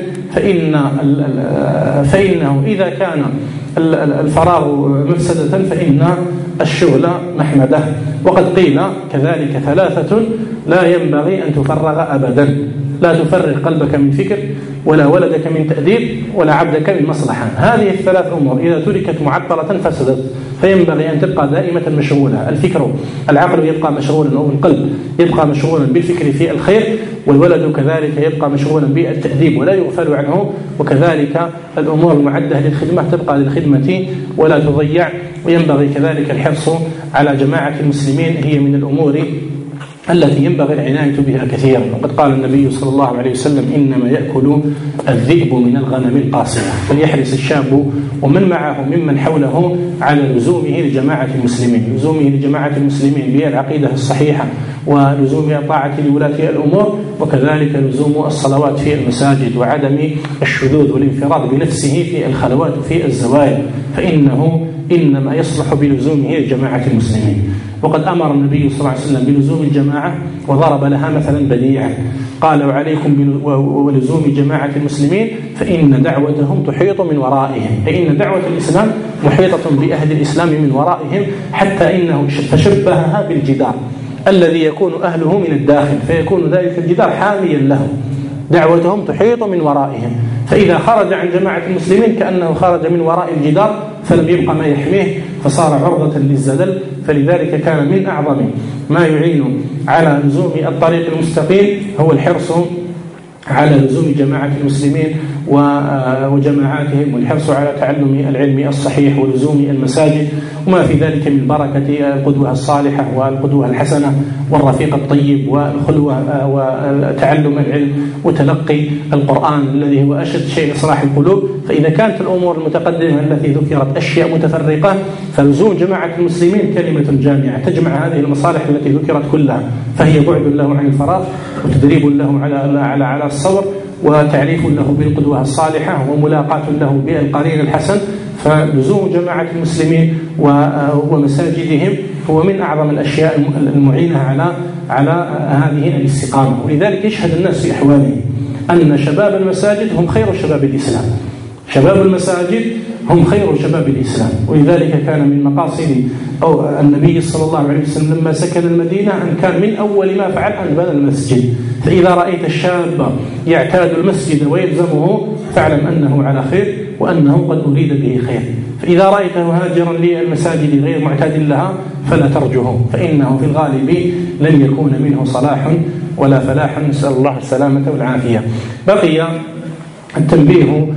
فإنه إذا كان الفراغ مفسدة فإن الشغل محمده. وقد قيل كذلك ثلاثة لا ينبغي أن تفرغ أبدا: لا تفرغ قلبك من فكر، ولا ولدك من تأديب، ولا عبدك من مصلحة. هذه الثلاث أمور إذا تركت معطلة فسدت، فينبغي أن تبقى دائمة مشغولة. العقل يبقى مشغولا، أو القلب يبقى مشغولا بالفكر في الخير، والولد كذلك يبقى مشغولا بالتأديب ولا يغفل عنه، وكذلك الأمور المعدة للخدمة تبقى للخدمة ولا تضيع. وينبغي كذلك الحرص على جماعة المسلمين، هي من الأمور التي ينبغي العناية بها كثيرا. وقد قال النبي صلى الله عليه وسلم: إنما يأكل الذئب من الغنم القاصية. فليحرص الشاب ومن معه ممن حوله على لزومه لجماعة المسلمين بالعقيدة الصحيحة، ولزوم الطاعة لولاة الأمور، وكذلك لزوم الصلوات في المساجد، وعدم الشذوذ والانفراد بنفسه في الخلوات في الزوايا، فإنه إنما يصلح بلزومه لجماعة المسلمين. وقد أمر النبي صلى الله عليه وسلم بلزوم الجماعة وضرب لها مثلا بديعا، قال: وعليكم ولزوم جماعة المسلمين فإن دعوتهم تحيط من ورائهم. أي إن دعوة الإسلام محيطة بأهل الإسلام من ورائهم، حتى إنه فشبهها بالجدار الذي يكون أهله من الداخل، فيكون ذلك الجدار حاميا له. دعوتهم تحيط من ورائهم، فإذا خرج عن جماعة المسلمين كأنه خرج من وراء الجدار، فلم يبقى ما يحميه، فصار عرضة للزلل. فلذلك كان من أعظم ما يعين على لزوم الطريق المستقيم هو الحرص على لزوم جماعة المسلمين وجماعاتهم، والحرص على تعلم العلم الصحيح ولزوم المساجد، وما في ذلك من بركة القدوة الصالحة والقدوة الحسنة والرفيق الطيب والخلوة وتعلم العلم وتلقي القرآن الذي هو أشد شيء إصلاح القلوب. فإذا كانت الأمور المتقدمة التي ذكرت أشياء متفرقة، فلزوم جماعة المسلمين كلمة جامعة تجمع هذه المصالح التي ذكرت كلها، فهي بعد له عن الفراغ، وتدريب له على الصبر، وتعريف له بالقدوة الصالحة، وملاقاة له بالقرين الحسن. فلزوم جماعة المسلمين ومساجدهم هو من أعظم الأشياء المعينة على هذه الاستقامة. ولذلك يشهد الناس في أحوالهم أن شباب المساجد هم خير شباب الإسلام، شباب المساجد هم خير شباب الإسلام. ولذلك كان من مقاصد النبي صلى الله عليه وسلم لما سكن المدينة أن كان من أول ما فعل أن بنى المسجد. فإذا رأيت الشاب يعتاد المسجد ويلزمه فاعلم أنه على خير، وأنه قد أريد به خير. فإذا رأيته هاجرا للمساجد غير معتاد لها فلا ترجه، فإنه في الغالب لن يكون منه صلاح ولا فلاح، نسأل الله السلامة والعافية. بقي التنبيه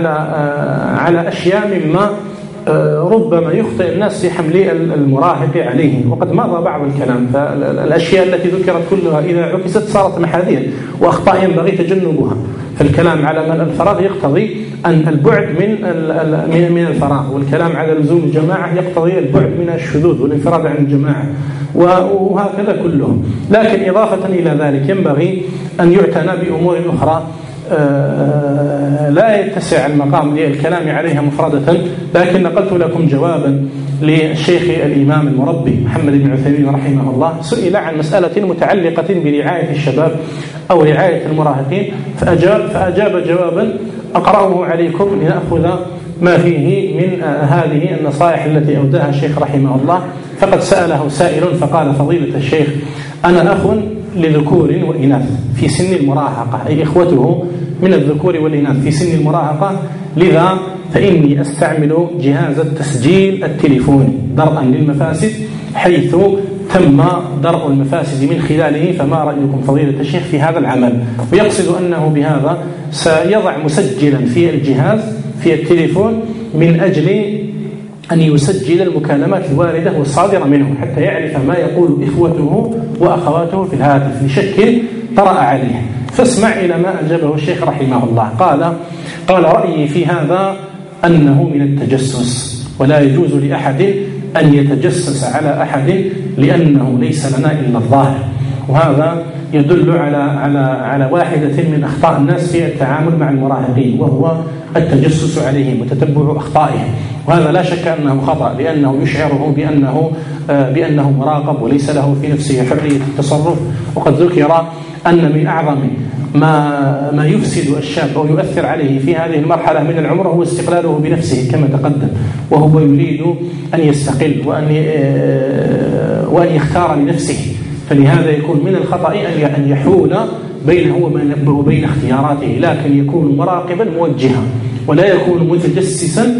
على أشياء مما ربما يخطئ الناس في حمل المراهق عليه، وقد مر بعض الكلام. فالأشياء التي ذكرت كلها إذا عكست صارت محاذير وأخطاء ينبغي تجنبها. فالكلام على ملء الفراغ يقتضي أن البعد من الفراغ، والكلام على لزوم الجماعة يقتضي البعد من الشذوذ والانفراد عن الجماعة، وهكذا كلهم. لكن إضافة إلى ذلك ينبغي أن يعتنى بأمور أخرى لا يتسع المقام للكلام عليها مفردة، لكن نقلت لكم جوابا للشيخ الإمام المربي محمد بن عثيمين رحمه الله. سئل عن مسألة متعلقة برعاية الشباب أو رعاية المراهقين، فأجاب جوابا أقرأه عليكم لنأخذ ما فيه من هذه النصائح التي أوداها الشيخ رحمه الله. فقد سأله سائل فقال: فضيلة الشيخ، أنا أخ لذكور وإناث في سن المراهقة، أي إخوته من الذكور والإناث في سن المراهقة، لذا فإني أستعمل جهاز التسجيل التليفوني درءا للمفاسد، حيث تم درء المفاسد من خلاله، فما رأيكم فضيلة الشيخ في هذا العمل؟ ويقصد أنه بهذا سيضع مسجلا في الجهاز في التليفون من أجل أن يسجل المكالمات الواردة والصادرة منه، حتى يعرف ما يقول إخوته وأخواته في الهاتف لشك طرأ عليه. فاسمع إلى ما أجابه الشيخ رحمه الله. قال: رأيي في هذا أنه من التجسس، ولا يجوز لأحد أن يتجسس على أحد، لأنه ليس لنا إلا الظاهر. وهذا يدل على واحدة من أخطاء الناس في التعامل مع المراهقين، وهو التجسس عليهم وتتبع أخطائهم. وهذا لا شك أنه خطأ، لأنه يشعره بأنه مراقب وليس له في نفسه حرية التصرف. وقد ذكر أن من أعظم ما يفسد الشاب أو يؤثر عليه في هذه المرحلة من العمر هو استقلاله بنفسه كما تقدم، وهو يريد أن يستقل وأن يختار لنفسه. فلهذا يكون من الخطأ أن يحول بينه وبين اختياراته، لكن يكون مراقبا موجها، ولا يكون متجسسا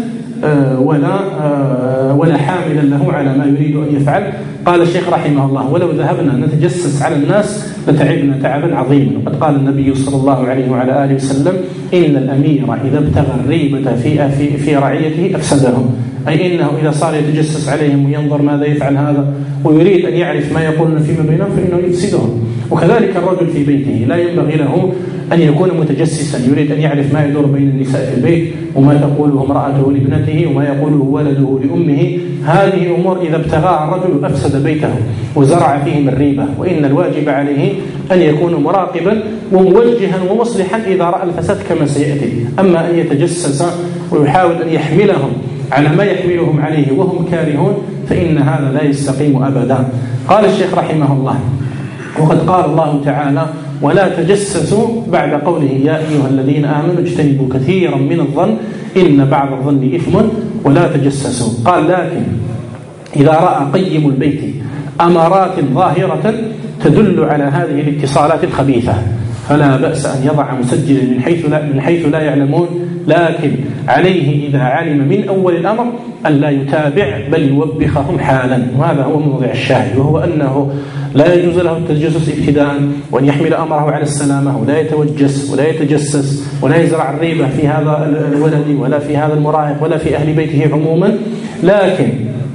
ولا حاملا له على ما يريد أن يفعل. قال الشيخ رحمه الله: ولو ذهبنا نتجسس على الناس لتعبنا تعبا عظيما. وقد قال النبي صلى الله عليه وعلى آله وسلم: إن الأمير إذا ابتغى الريبة في رعيته أفسدهم، أي إنه إذا صار يتجسس عليهم وينظر ماذا يفعل هذا ويريد أن يعرف ما يقولون فيما بينهم فإنه يفسدهم. وكذلك الرجل في بيته لا ينبغي له أن يكون متجسسا يريد أن يعرف ما يدور بين النساء في البيت وما تقوله امرأته لابنته وما يقوله ولده لأمه. هذه أمور إذا ابتغاها الرجل أفسد بيته وزرع فيهم الريبة. وإن الواجب عليه أن يكون مراقبا وموجها ومصلحا إذا رأى الفساد كما سيأتي. أما أن يتجسس ويحاول أن يحملهم على ما يحملهم عليه وهم كارهون فإن هذا لا يستقيم أبدا. قال الشيخ رحمه الله: وقد قال الله تعالى: ولا تجسسوا، بعد قوله: يا أيها الذين آمنوا اجتنبوا كثيرا من الظن إن بعض الظن إثم ولا تجسسوا. قال: لكن إذا رأى قيم البيت أمارات ظاهرة تدل على هذه الاتصالات الخبيثة فلا بأس أن يضع مسجلا من حيث لا يعلمون، لكن عليه إذا علم من أول الأمر أن لا يتابع بل يوبخهم حالا. وهذا هو موضع الشاهد، وهو أنه لا يجوز له التجسس ابتداء، وأن يحمل أمره على السلامة ولا يتوجس ولا يتجسس ولا يزرع الريبة في هذا الولد ولا في هذا المراهق ولا في أهل بيته عموما. لكن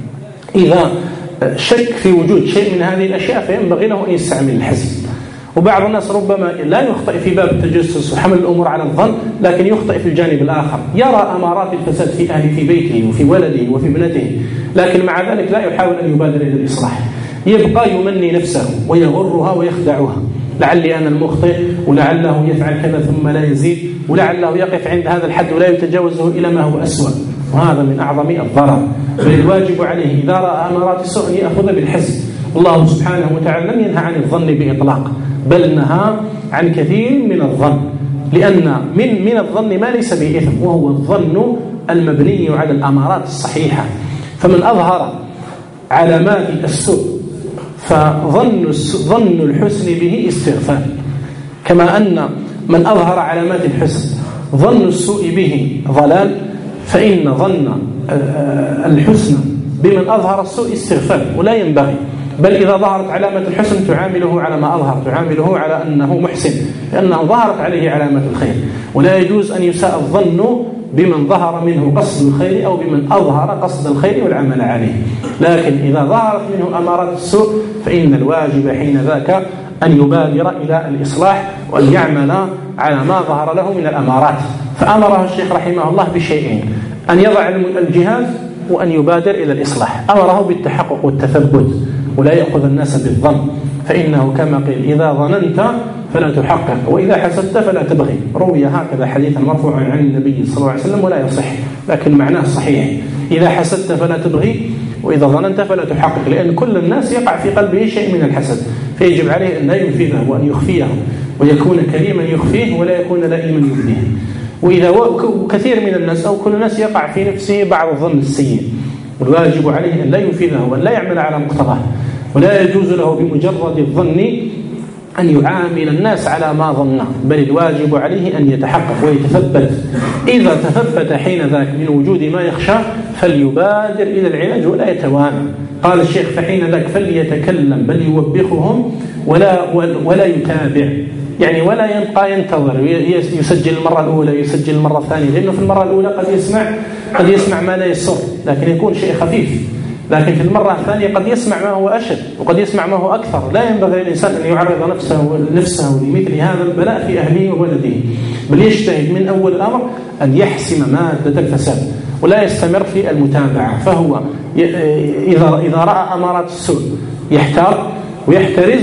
إذا شك في وجود شيء من هذه الأشياء فينبغي له أن يستعمل الحزم. وبعض الناس ربما لا يخطئ في باب التجسس وحمل الأمور على الظن، لكن يخطئ في الجانب الآخر، يرى أمارات الفساد في بيته وفي ولده وفي ابنته، لكن مع ذلك لا يحاول أن يبادر إلى الإصلاح، يبقى يمني نفسه ويغرها ويخدعها: لعلي أنا المخطئ ولعله يفعل كذا ثم لا يزيد، ولعله يقف عند هذا الحد ولا يتجاوزه إلى ما هو أسوأ. وهذا من أعظم الضرر. بل الواجب عليه إذا رأى أمارات السوء أن يأخذ بالحزم. الله سبحانه وتعالى لم ينهى عن الظن بإطلاق، بل نهى عن كثير من الظن، لأن من الظن ما ليس به إثم، وهو الظن المبني على الأمارات الصحيحة. فمن أظهر علامات السوء فظن الحسن به استغفال، كما أن من أظهر علامات الحسن ظن السوء به ضلال، فإن ظن الحسن بمن أظهر السوء استغفال ولا ينبغي. بل إذا ظهرت علامة الحسن تعامله على ما أظهر، تعامله على أنه محسن لأنه ظهرت عليه علامة الخير. ولا يجوز أن يساء الظن بمن ظهر منه قصد الخير أو بمن أظهر قصد الخير والعمل عليه. لكن إذا ظهرت منه أمارات السوء فإن الواجب حين ذاك أن يبادر إلى الإصلاح وأن يعمل على ما ظهر له من الأمارات. فأمره الشيخ رحمه الله بشيئين: أن يضع الجهاز وأن يبادر إلى الإصلاح. أمره بالتحقق والتثبت ولا يأخذ الناس بالظن، فإنه كما قيل: إذا ظننت فلا تحقق وإذا حسبت فلا تبغي. روي هكذا حديثا مرفوعا عن النبي صلى الله عليه وسلم ولا يصح، لكن معناه صحيح: إذا حسدت فلا تبغي وإذا ظننت فلا تحقق. لأن كل الناس يقع في قلبه شيء من الحسد، فيجب عليه أن لا ينفذه وأن يخفيه، ويكون كريما يخفيه ولا يكون لئيما يبديه. وإذا كثير من الناس أو كل الناس يقع في نفسه بعض الظن السيء، والواجب عليه أن لا ينفذه وأن لا يعمل على مقتضاه. ولا يجوز له بمجرد الظن أن يعامل الناس على ما ظنه، بل الواجب عليه أن يتحقق ويتثبت. إذا تثبت حين ذاك من وجود ما يخشى فليبادر إلى العلاج ولا يتوانى. قال الشيخ: فحين ذاك فليتكلم بل يوبخهم ولا يتابع، يعني ولا يبقى ينتظر يسجل المرة الأولى يسجل المرة الثانية، لأنه في المرة الأولى قد يسمع ما لا يسر لكن يكون شيء خفيف، لكن في المرة الثانية قد يسمع ما هو أشد وقد يسمع ما هو أكثر. لا ينبغي للإنسان أن يعرض نفسه لمثل هذا البلاء في أهله وولده، بل يجتهد من أول الأمر أن يحسم مادة الفساد ولا يستمر في المتابعة. فهو إذا رأى أمارات السوء يحتار ويحترز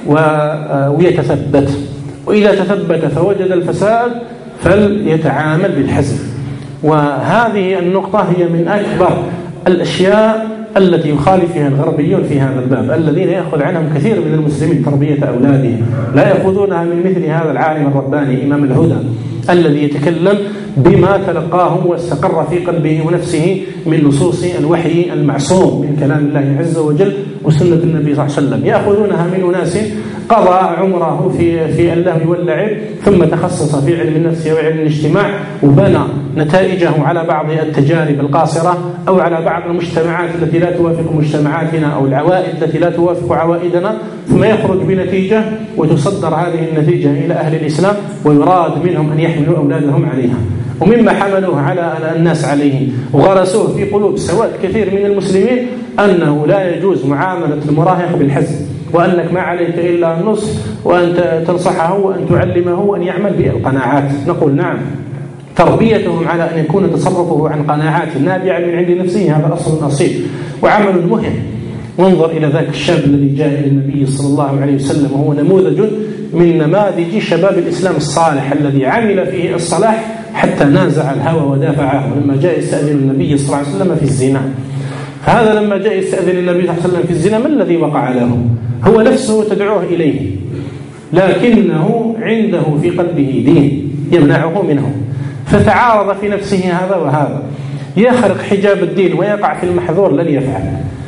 ويتثبت، وإذا تثبت فوجد الفساد فليتعامل بالحزم. وهذه النقطة هي من أكبر الأشياء التي يخالف فيها الغربيون في هذا الباب، الذين يأخذ عنهم كثير من المسلمين تربية أولادهم، لا يأخذونها من مثل هذا العالم الرباني إمام الهدى الذي يتكلم بما تلقاه واستقر في قلبه ونفسه من نصوص الوحي المعصوم من كلام الله عز وجل وسنة النبي صلى الله عليه وسلم. يأخذونها من أناس قضى عمره في اللهو واللعب، ثم تخصص في علم النفس وعلم الاجتماع، وبنى نتائجه على بعض التجارب القاصرة أو على بعض المجتمعات التي لا توافق مجتمعاتنا أو العوائد التي لا توافق عوائدنا، ثم يخرج بنتيجة وتصدر هذه النتيجة إلى أهل الإسلام ويراد منهم أن يحملوا أولادهم عليها. ومما حملوه على الناس عليه وغرسوه في قلوب سواد كثير من المسلمين أنه لا يجوز معاملة المراهق بالحزم، وأنك ما عليك إلا النصح، وأن تنصحه وأن تعلمه وأن يعمل بالقناعات. نقول نعم، تربيتهم على أن يكون تصرفه عن قناعات نابعة من عند نفسه هذا أصل أصيل وعمل مهم. وانظر إلى ذاك الشاب الذي جاء إلى النبي صلى الله عليه وسلم وهو نموذج من نماذج شباب الإسلام الصالح الذي عمل فيه الصلاح حتى نازع الهوى ودافعه لما جاء يستأذن النبي صلى الله عليه وسلم في الزنا. فهذا لما جاء يستأذن النبي صلى الله عليه وسلم في الزنا، ما الذي وقع له؟ هو نفسه تدعوه إليه، لكنه عنده في قلبه دين يمنعه منه، فتعارض في نفسه هذا وهذا، يخرق حجاب الدين ويقع في المحظور لن يفعل،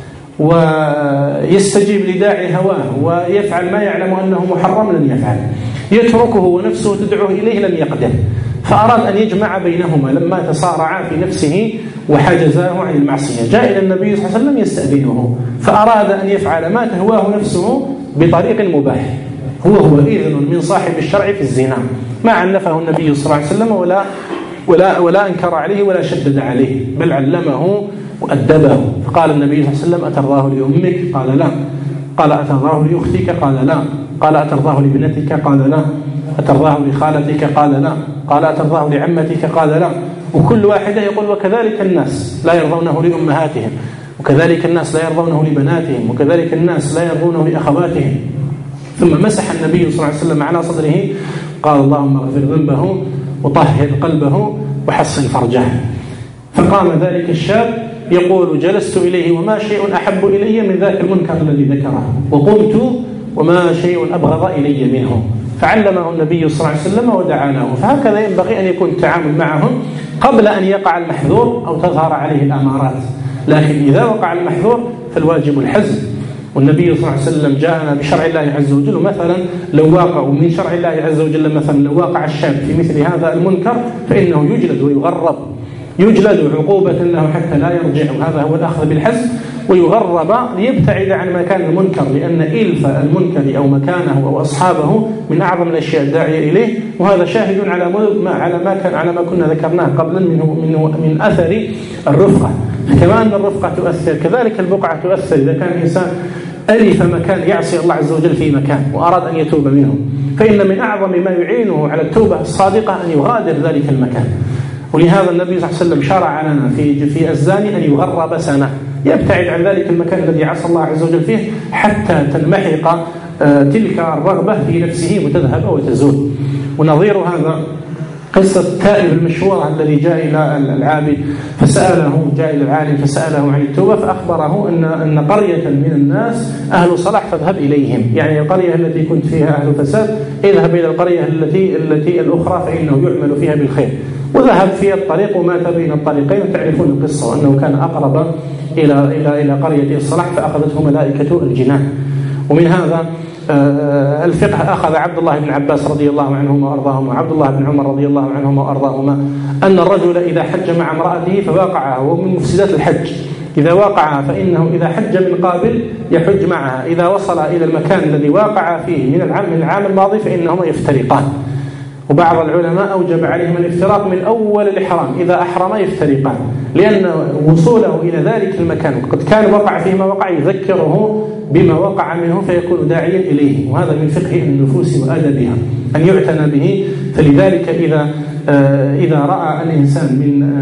ويستجيب لداعي هواه ويفعل ما يعلم أنه محرم لن يفعل، يتركه ونفسه تدعوه إليه لن يقدر. فأراد أن يجمع بينهما لما تصارعا في نفسه وحجزاه عن المعصية. جاء إلى النبي صلى الله عليه وسلم يستأذنه، فأراد أن يفعل ما تهواه نفسه بطريق مباح، هو إذن من صاحب الشرع في الزنا، ما عنفه النبي صلى الله عليه وسلم ولا أنكر عليه ولا شدد عليه، بل علمه وأدبه. فقال النبي صلى الله عليه وسلم: أترضاه لأمك؟ قال لا. قال: أترضاه لأختك؟ قال لا. قال: أترضاه لابنتك؟ قال لا. أترضاه لخالتك؟ قال لا. قال: أترضاه لعمتك؟ قال لا. وكل واحدة يقول: وكذلك الناس لا يرضونه لأمهاتهم، وكذلك الناس لا يرضونه لبناتهم، وكذلك الناس لا يرضونه لأخواتهم. ثم مسح النبي صلى الله عليه وسلم على صدره، قال: اللهم اغفر ذنبه وطهر قلبه وحصن فرجه. فقام ذلك الشاب يقول: جلست إليه وما شيء أحب إلي من ذاك المنكر الذي ذكره، وقمت وما شيء أبغض إلي منه. فعلمه النبي صلى الله عليه وسلم ودعا له. فهكذا ينبغي أن يكون التعامل معهم قبل أن يقع المحذور أو تظهر عليه الأمارات، لكن إذا وقع المحذور فالواجب الحزم. والنبي صلى الله عليه وسلم جاءنا بشرع الله عز وجل، مثلا لو واقعوا من شرع الله عز وجل، مثلا لو واقع الشاب في مثل هذا المنكر فإنه يجلد ويغرب، يجلد عقوبة له حتى لا يرجع، وهذا هو الأخذ بالحزم، ويغرب ليبتعد عن مكان المنكر، لأن إلف المنكر أو مكانه أو أصحابه من أعظم الأشياء الداعية إليه. وهذا شاهد على ما كنا ذكرناه قبلا من أثر الرفقة. كما أن الرفقة تؤثر كذلك البقعة تؤثر. إذا كان الإنسان ألف مكان يعصي الله عز وجل في مكان وأراد أن يتوب منه، فإن من أعظم ما يعينه على التوبة الصادقة أن يغادر ذلك المكان. ولهذا النبي صلى الله عليه وسلم شرع لنا في الزاني أن يغرب سنة، يبتعد عن ذلك المكان الذي عصى الله عز وجل فيه حتى تنمحق تلك الرغبة في نفسه وتذهب وتزول. ونظير هذا قصة التائب المشهورة الذي جاء إلى العابد جاء إلى العالم فسأله عن التوبة، فأخبره أن قرية من الناس أهل صلاح فاذهب إليهم، يعني القرية التي كنت فيها أهل فساد اذهب إلى القرية التي الأخرى فإنه يعمل فيها بالخير. وذهب في الطريق ومات بين الطريقين، وتعرفون القصة، وأنه كان أقرب إلى قرية الصلاح فأخذته ملائكة الجنان. ومن هذا الفقه أخذ عبد الله بن عباس رضي الله عنهما وأرضاهما وعبد الله بن عمر رضي الله عنهما وأرضاهما أن الرجل إذا حج مع امرأته فواقعها، ومن مفسدات الحج إذا واقعها، فإنه إذا حج من قابل يحج معها، إذا وصل إلى المكان الذي واقع فيه من العام الماضي فإنهما يفترقان. وبعض العلماء أوجب عليهم الافتراق من أول الإحرام، إذا أحرم يفترقان، لأن وصوله إلى ذلك المكان قد كان وقع فيه ما وقع يذكره بما وقع منه فيكون داعيا إليه. وهذا من فقه النفوس وأدبها أن يعتنى به. فلذلك إذا رأى الإنسان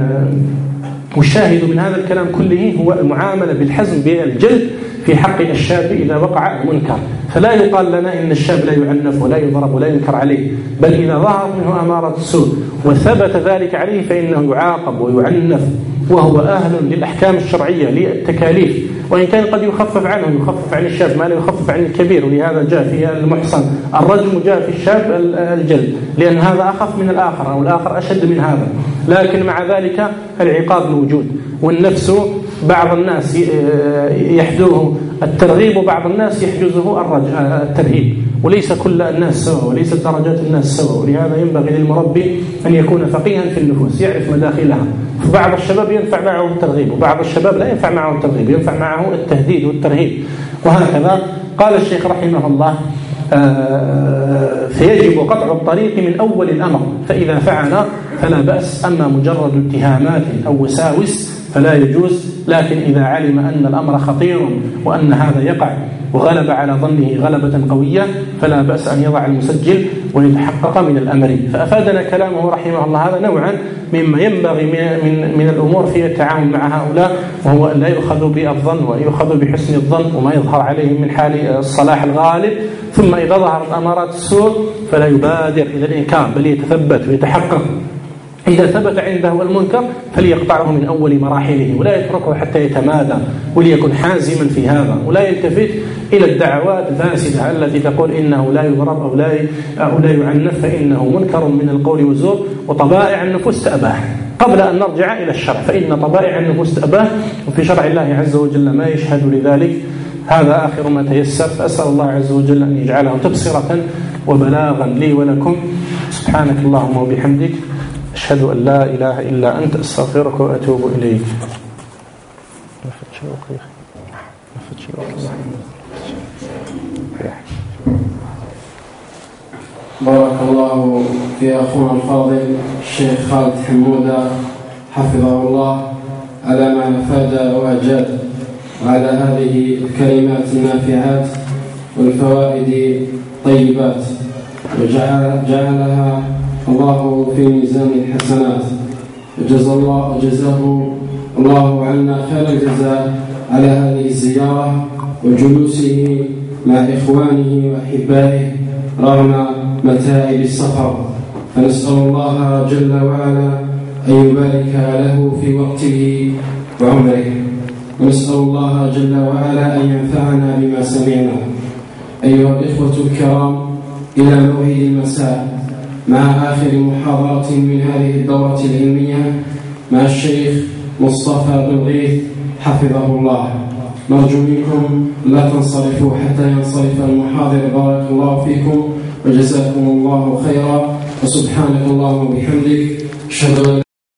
والشاهد من هذا الكلام كله هو المعاملة بالحزم بالجلد في حق الشاب إذا وقع المنكر. فلا يقال لنا إن الشاب لا يعنف ولا يضرب ولا ينكر عليه، بل إذا ظهرت منه أمارة السوء وثبت ذلك عليه فإنه يعاقب ويعنف، وهو أهل للأحكام الشرعية للتكاليف. وإن كان قد يخفف عنه، يخفف عن الشاب ما لا يخفف عن الكبير. ولهذا جاء في المحصن الرجم، جاء في الشاب الجلد، لأن هذا أخف من الآخر أو الآخر أشد من هذا. لكن مع ذلك العقاب موجود، والنفس بعض الناس يحجزه الترغيب وبعض الناس يحجزه الترهيب، وليس كل الناس سواء وليست درجات الناس سواء. ولهذا ينبغي للمربي أن يكون فقيها في النفوس يعرف مداخلها. فبعض الشباب ينفع معه الترغيب وبعض الشباب لا ينفع معه الترغيب، ينفع معه التهديد والترهيب وهكذا. قال الشيخ رحمه الله فيجب قطع الطريق من أول الأمر، فإذا فعل فلا بأس، أما مجرد اتهامات أو وساوس فلا يجوز. لكن إذا علم أن الأمر خطير وأن هذا يقع وغلب على ظنه غلبة قوية فلا بأس أن يضع المسجل ويتحقق من الأمر. فأفادنا كلامه رحمه الله هذا نوعا مما ينبغي من الأمور في التعامل مع هؤلاء، وهو أن لا يؤخذ بالظن ويؤخذ بحسن الظن وما يظهر عليهم من حال الصلاح الغالب، ثم إذا ظهرت أمارات السوء فلا يبادر إلى الإنكار بل يتثبت ويتحقق. إذا ثبت عنده المنكر فليقطعه من أول مراحله ولا يتركه حتى يتمادى، وليكن حازما في هذا ولا يلتفت إلى الدعوات الفاسدة التي تقول إنه لا يضرب أو لا يعنف فإنه منكر من القول والزور وطبائع النفوس تأباه. قبل أن نرجع إلى الشرع فإن طبائع النفوس تأباه، وفي شرع الله عز وجل ما يشهد لذلك. هذا آخر ما تيسر، فأسأل الله عز وجل أن يجعله تبصرة وبلاغا لي ولكم. سبحانك اللهم وبحمدك، أشهد أن لا إله إلا أنت، أستغفرك وأتوب إليك. بارك الله في أخونا الفاضل الشيخ خالد حمودة حفظه الله على ما أفاد وأجاد، وعلى هذه الكلمات النافعات والفوائد الطيبات، وجعلها الله في ميزان الحسنات، وجزاه الله عنا خير الجزاء على هذه الزيارة وجلوسه مع إخوانه وأحبائه رغم متاعب السفر. فنسأل الله جل وعلا أن يبارك له في وقته وعمره، ونسأل الله جل وعلا أن ينفعنا بما سمعنا. أيها الإخوة الكرام، إلى موعد المساء مع آخر محاضرة من هذه الدورة العلمية مع الشيخ مصطفى بن غيث حفظه الله. نرجو منكم لا تنصرفوا حتى ينصرف المحاضر. بارك الله فيكم وجزاكم الله خيرا، وسبحانك اللهم وبحمدك أشهد أن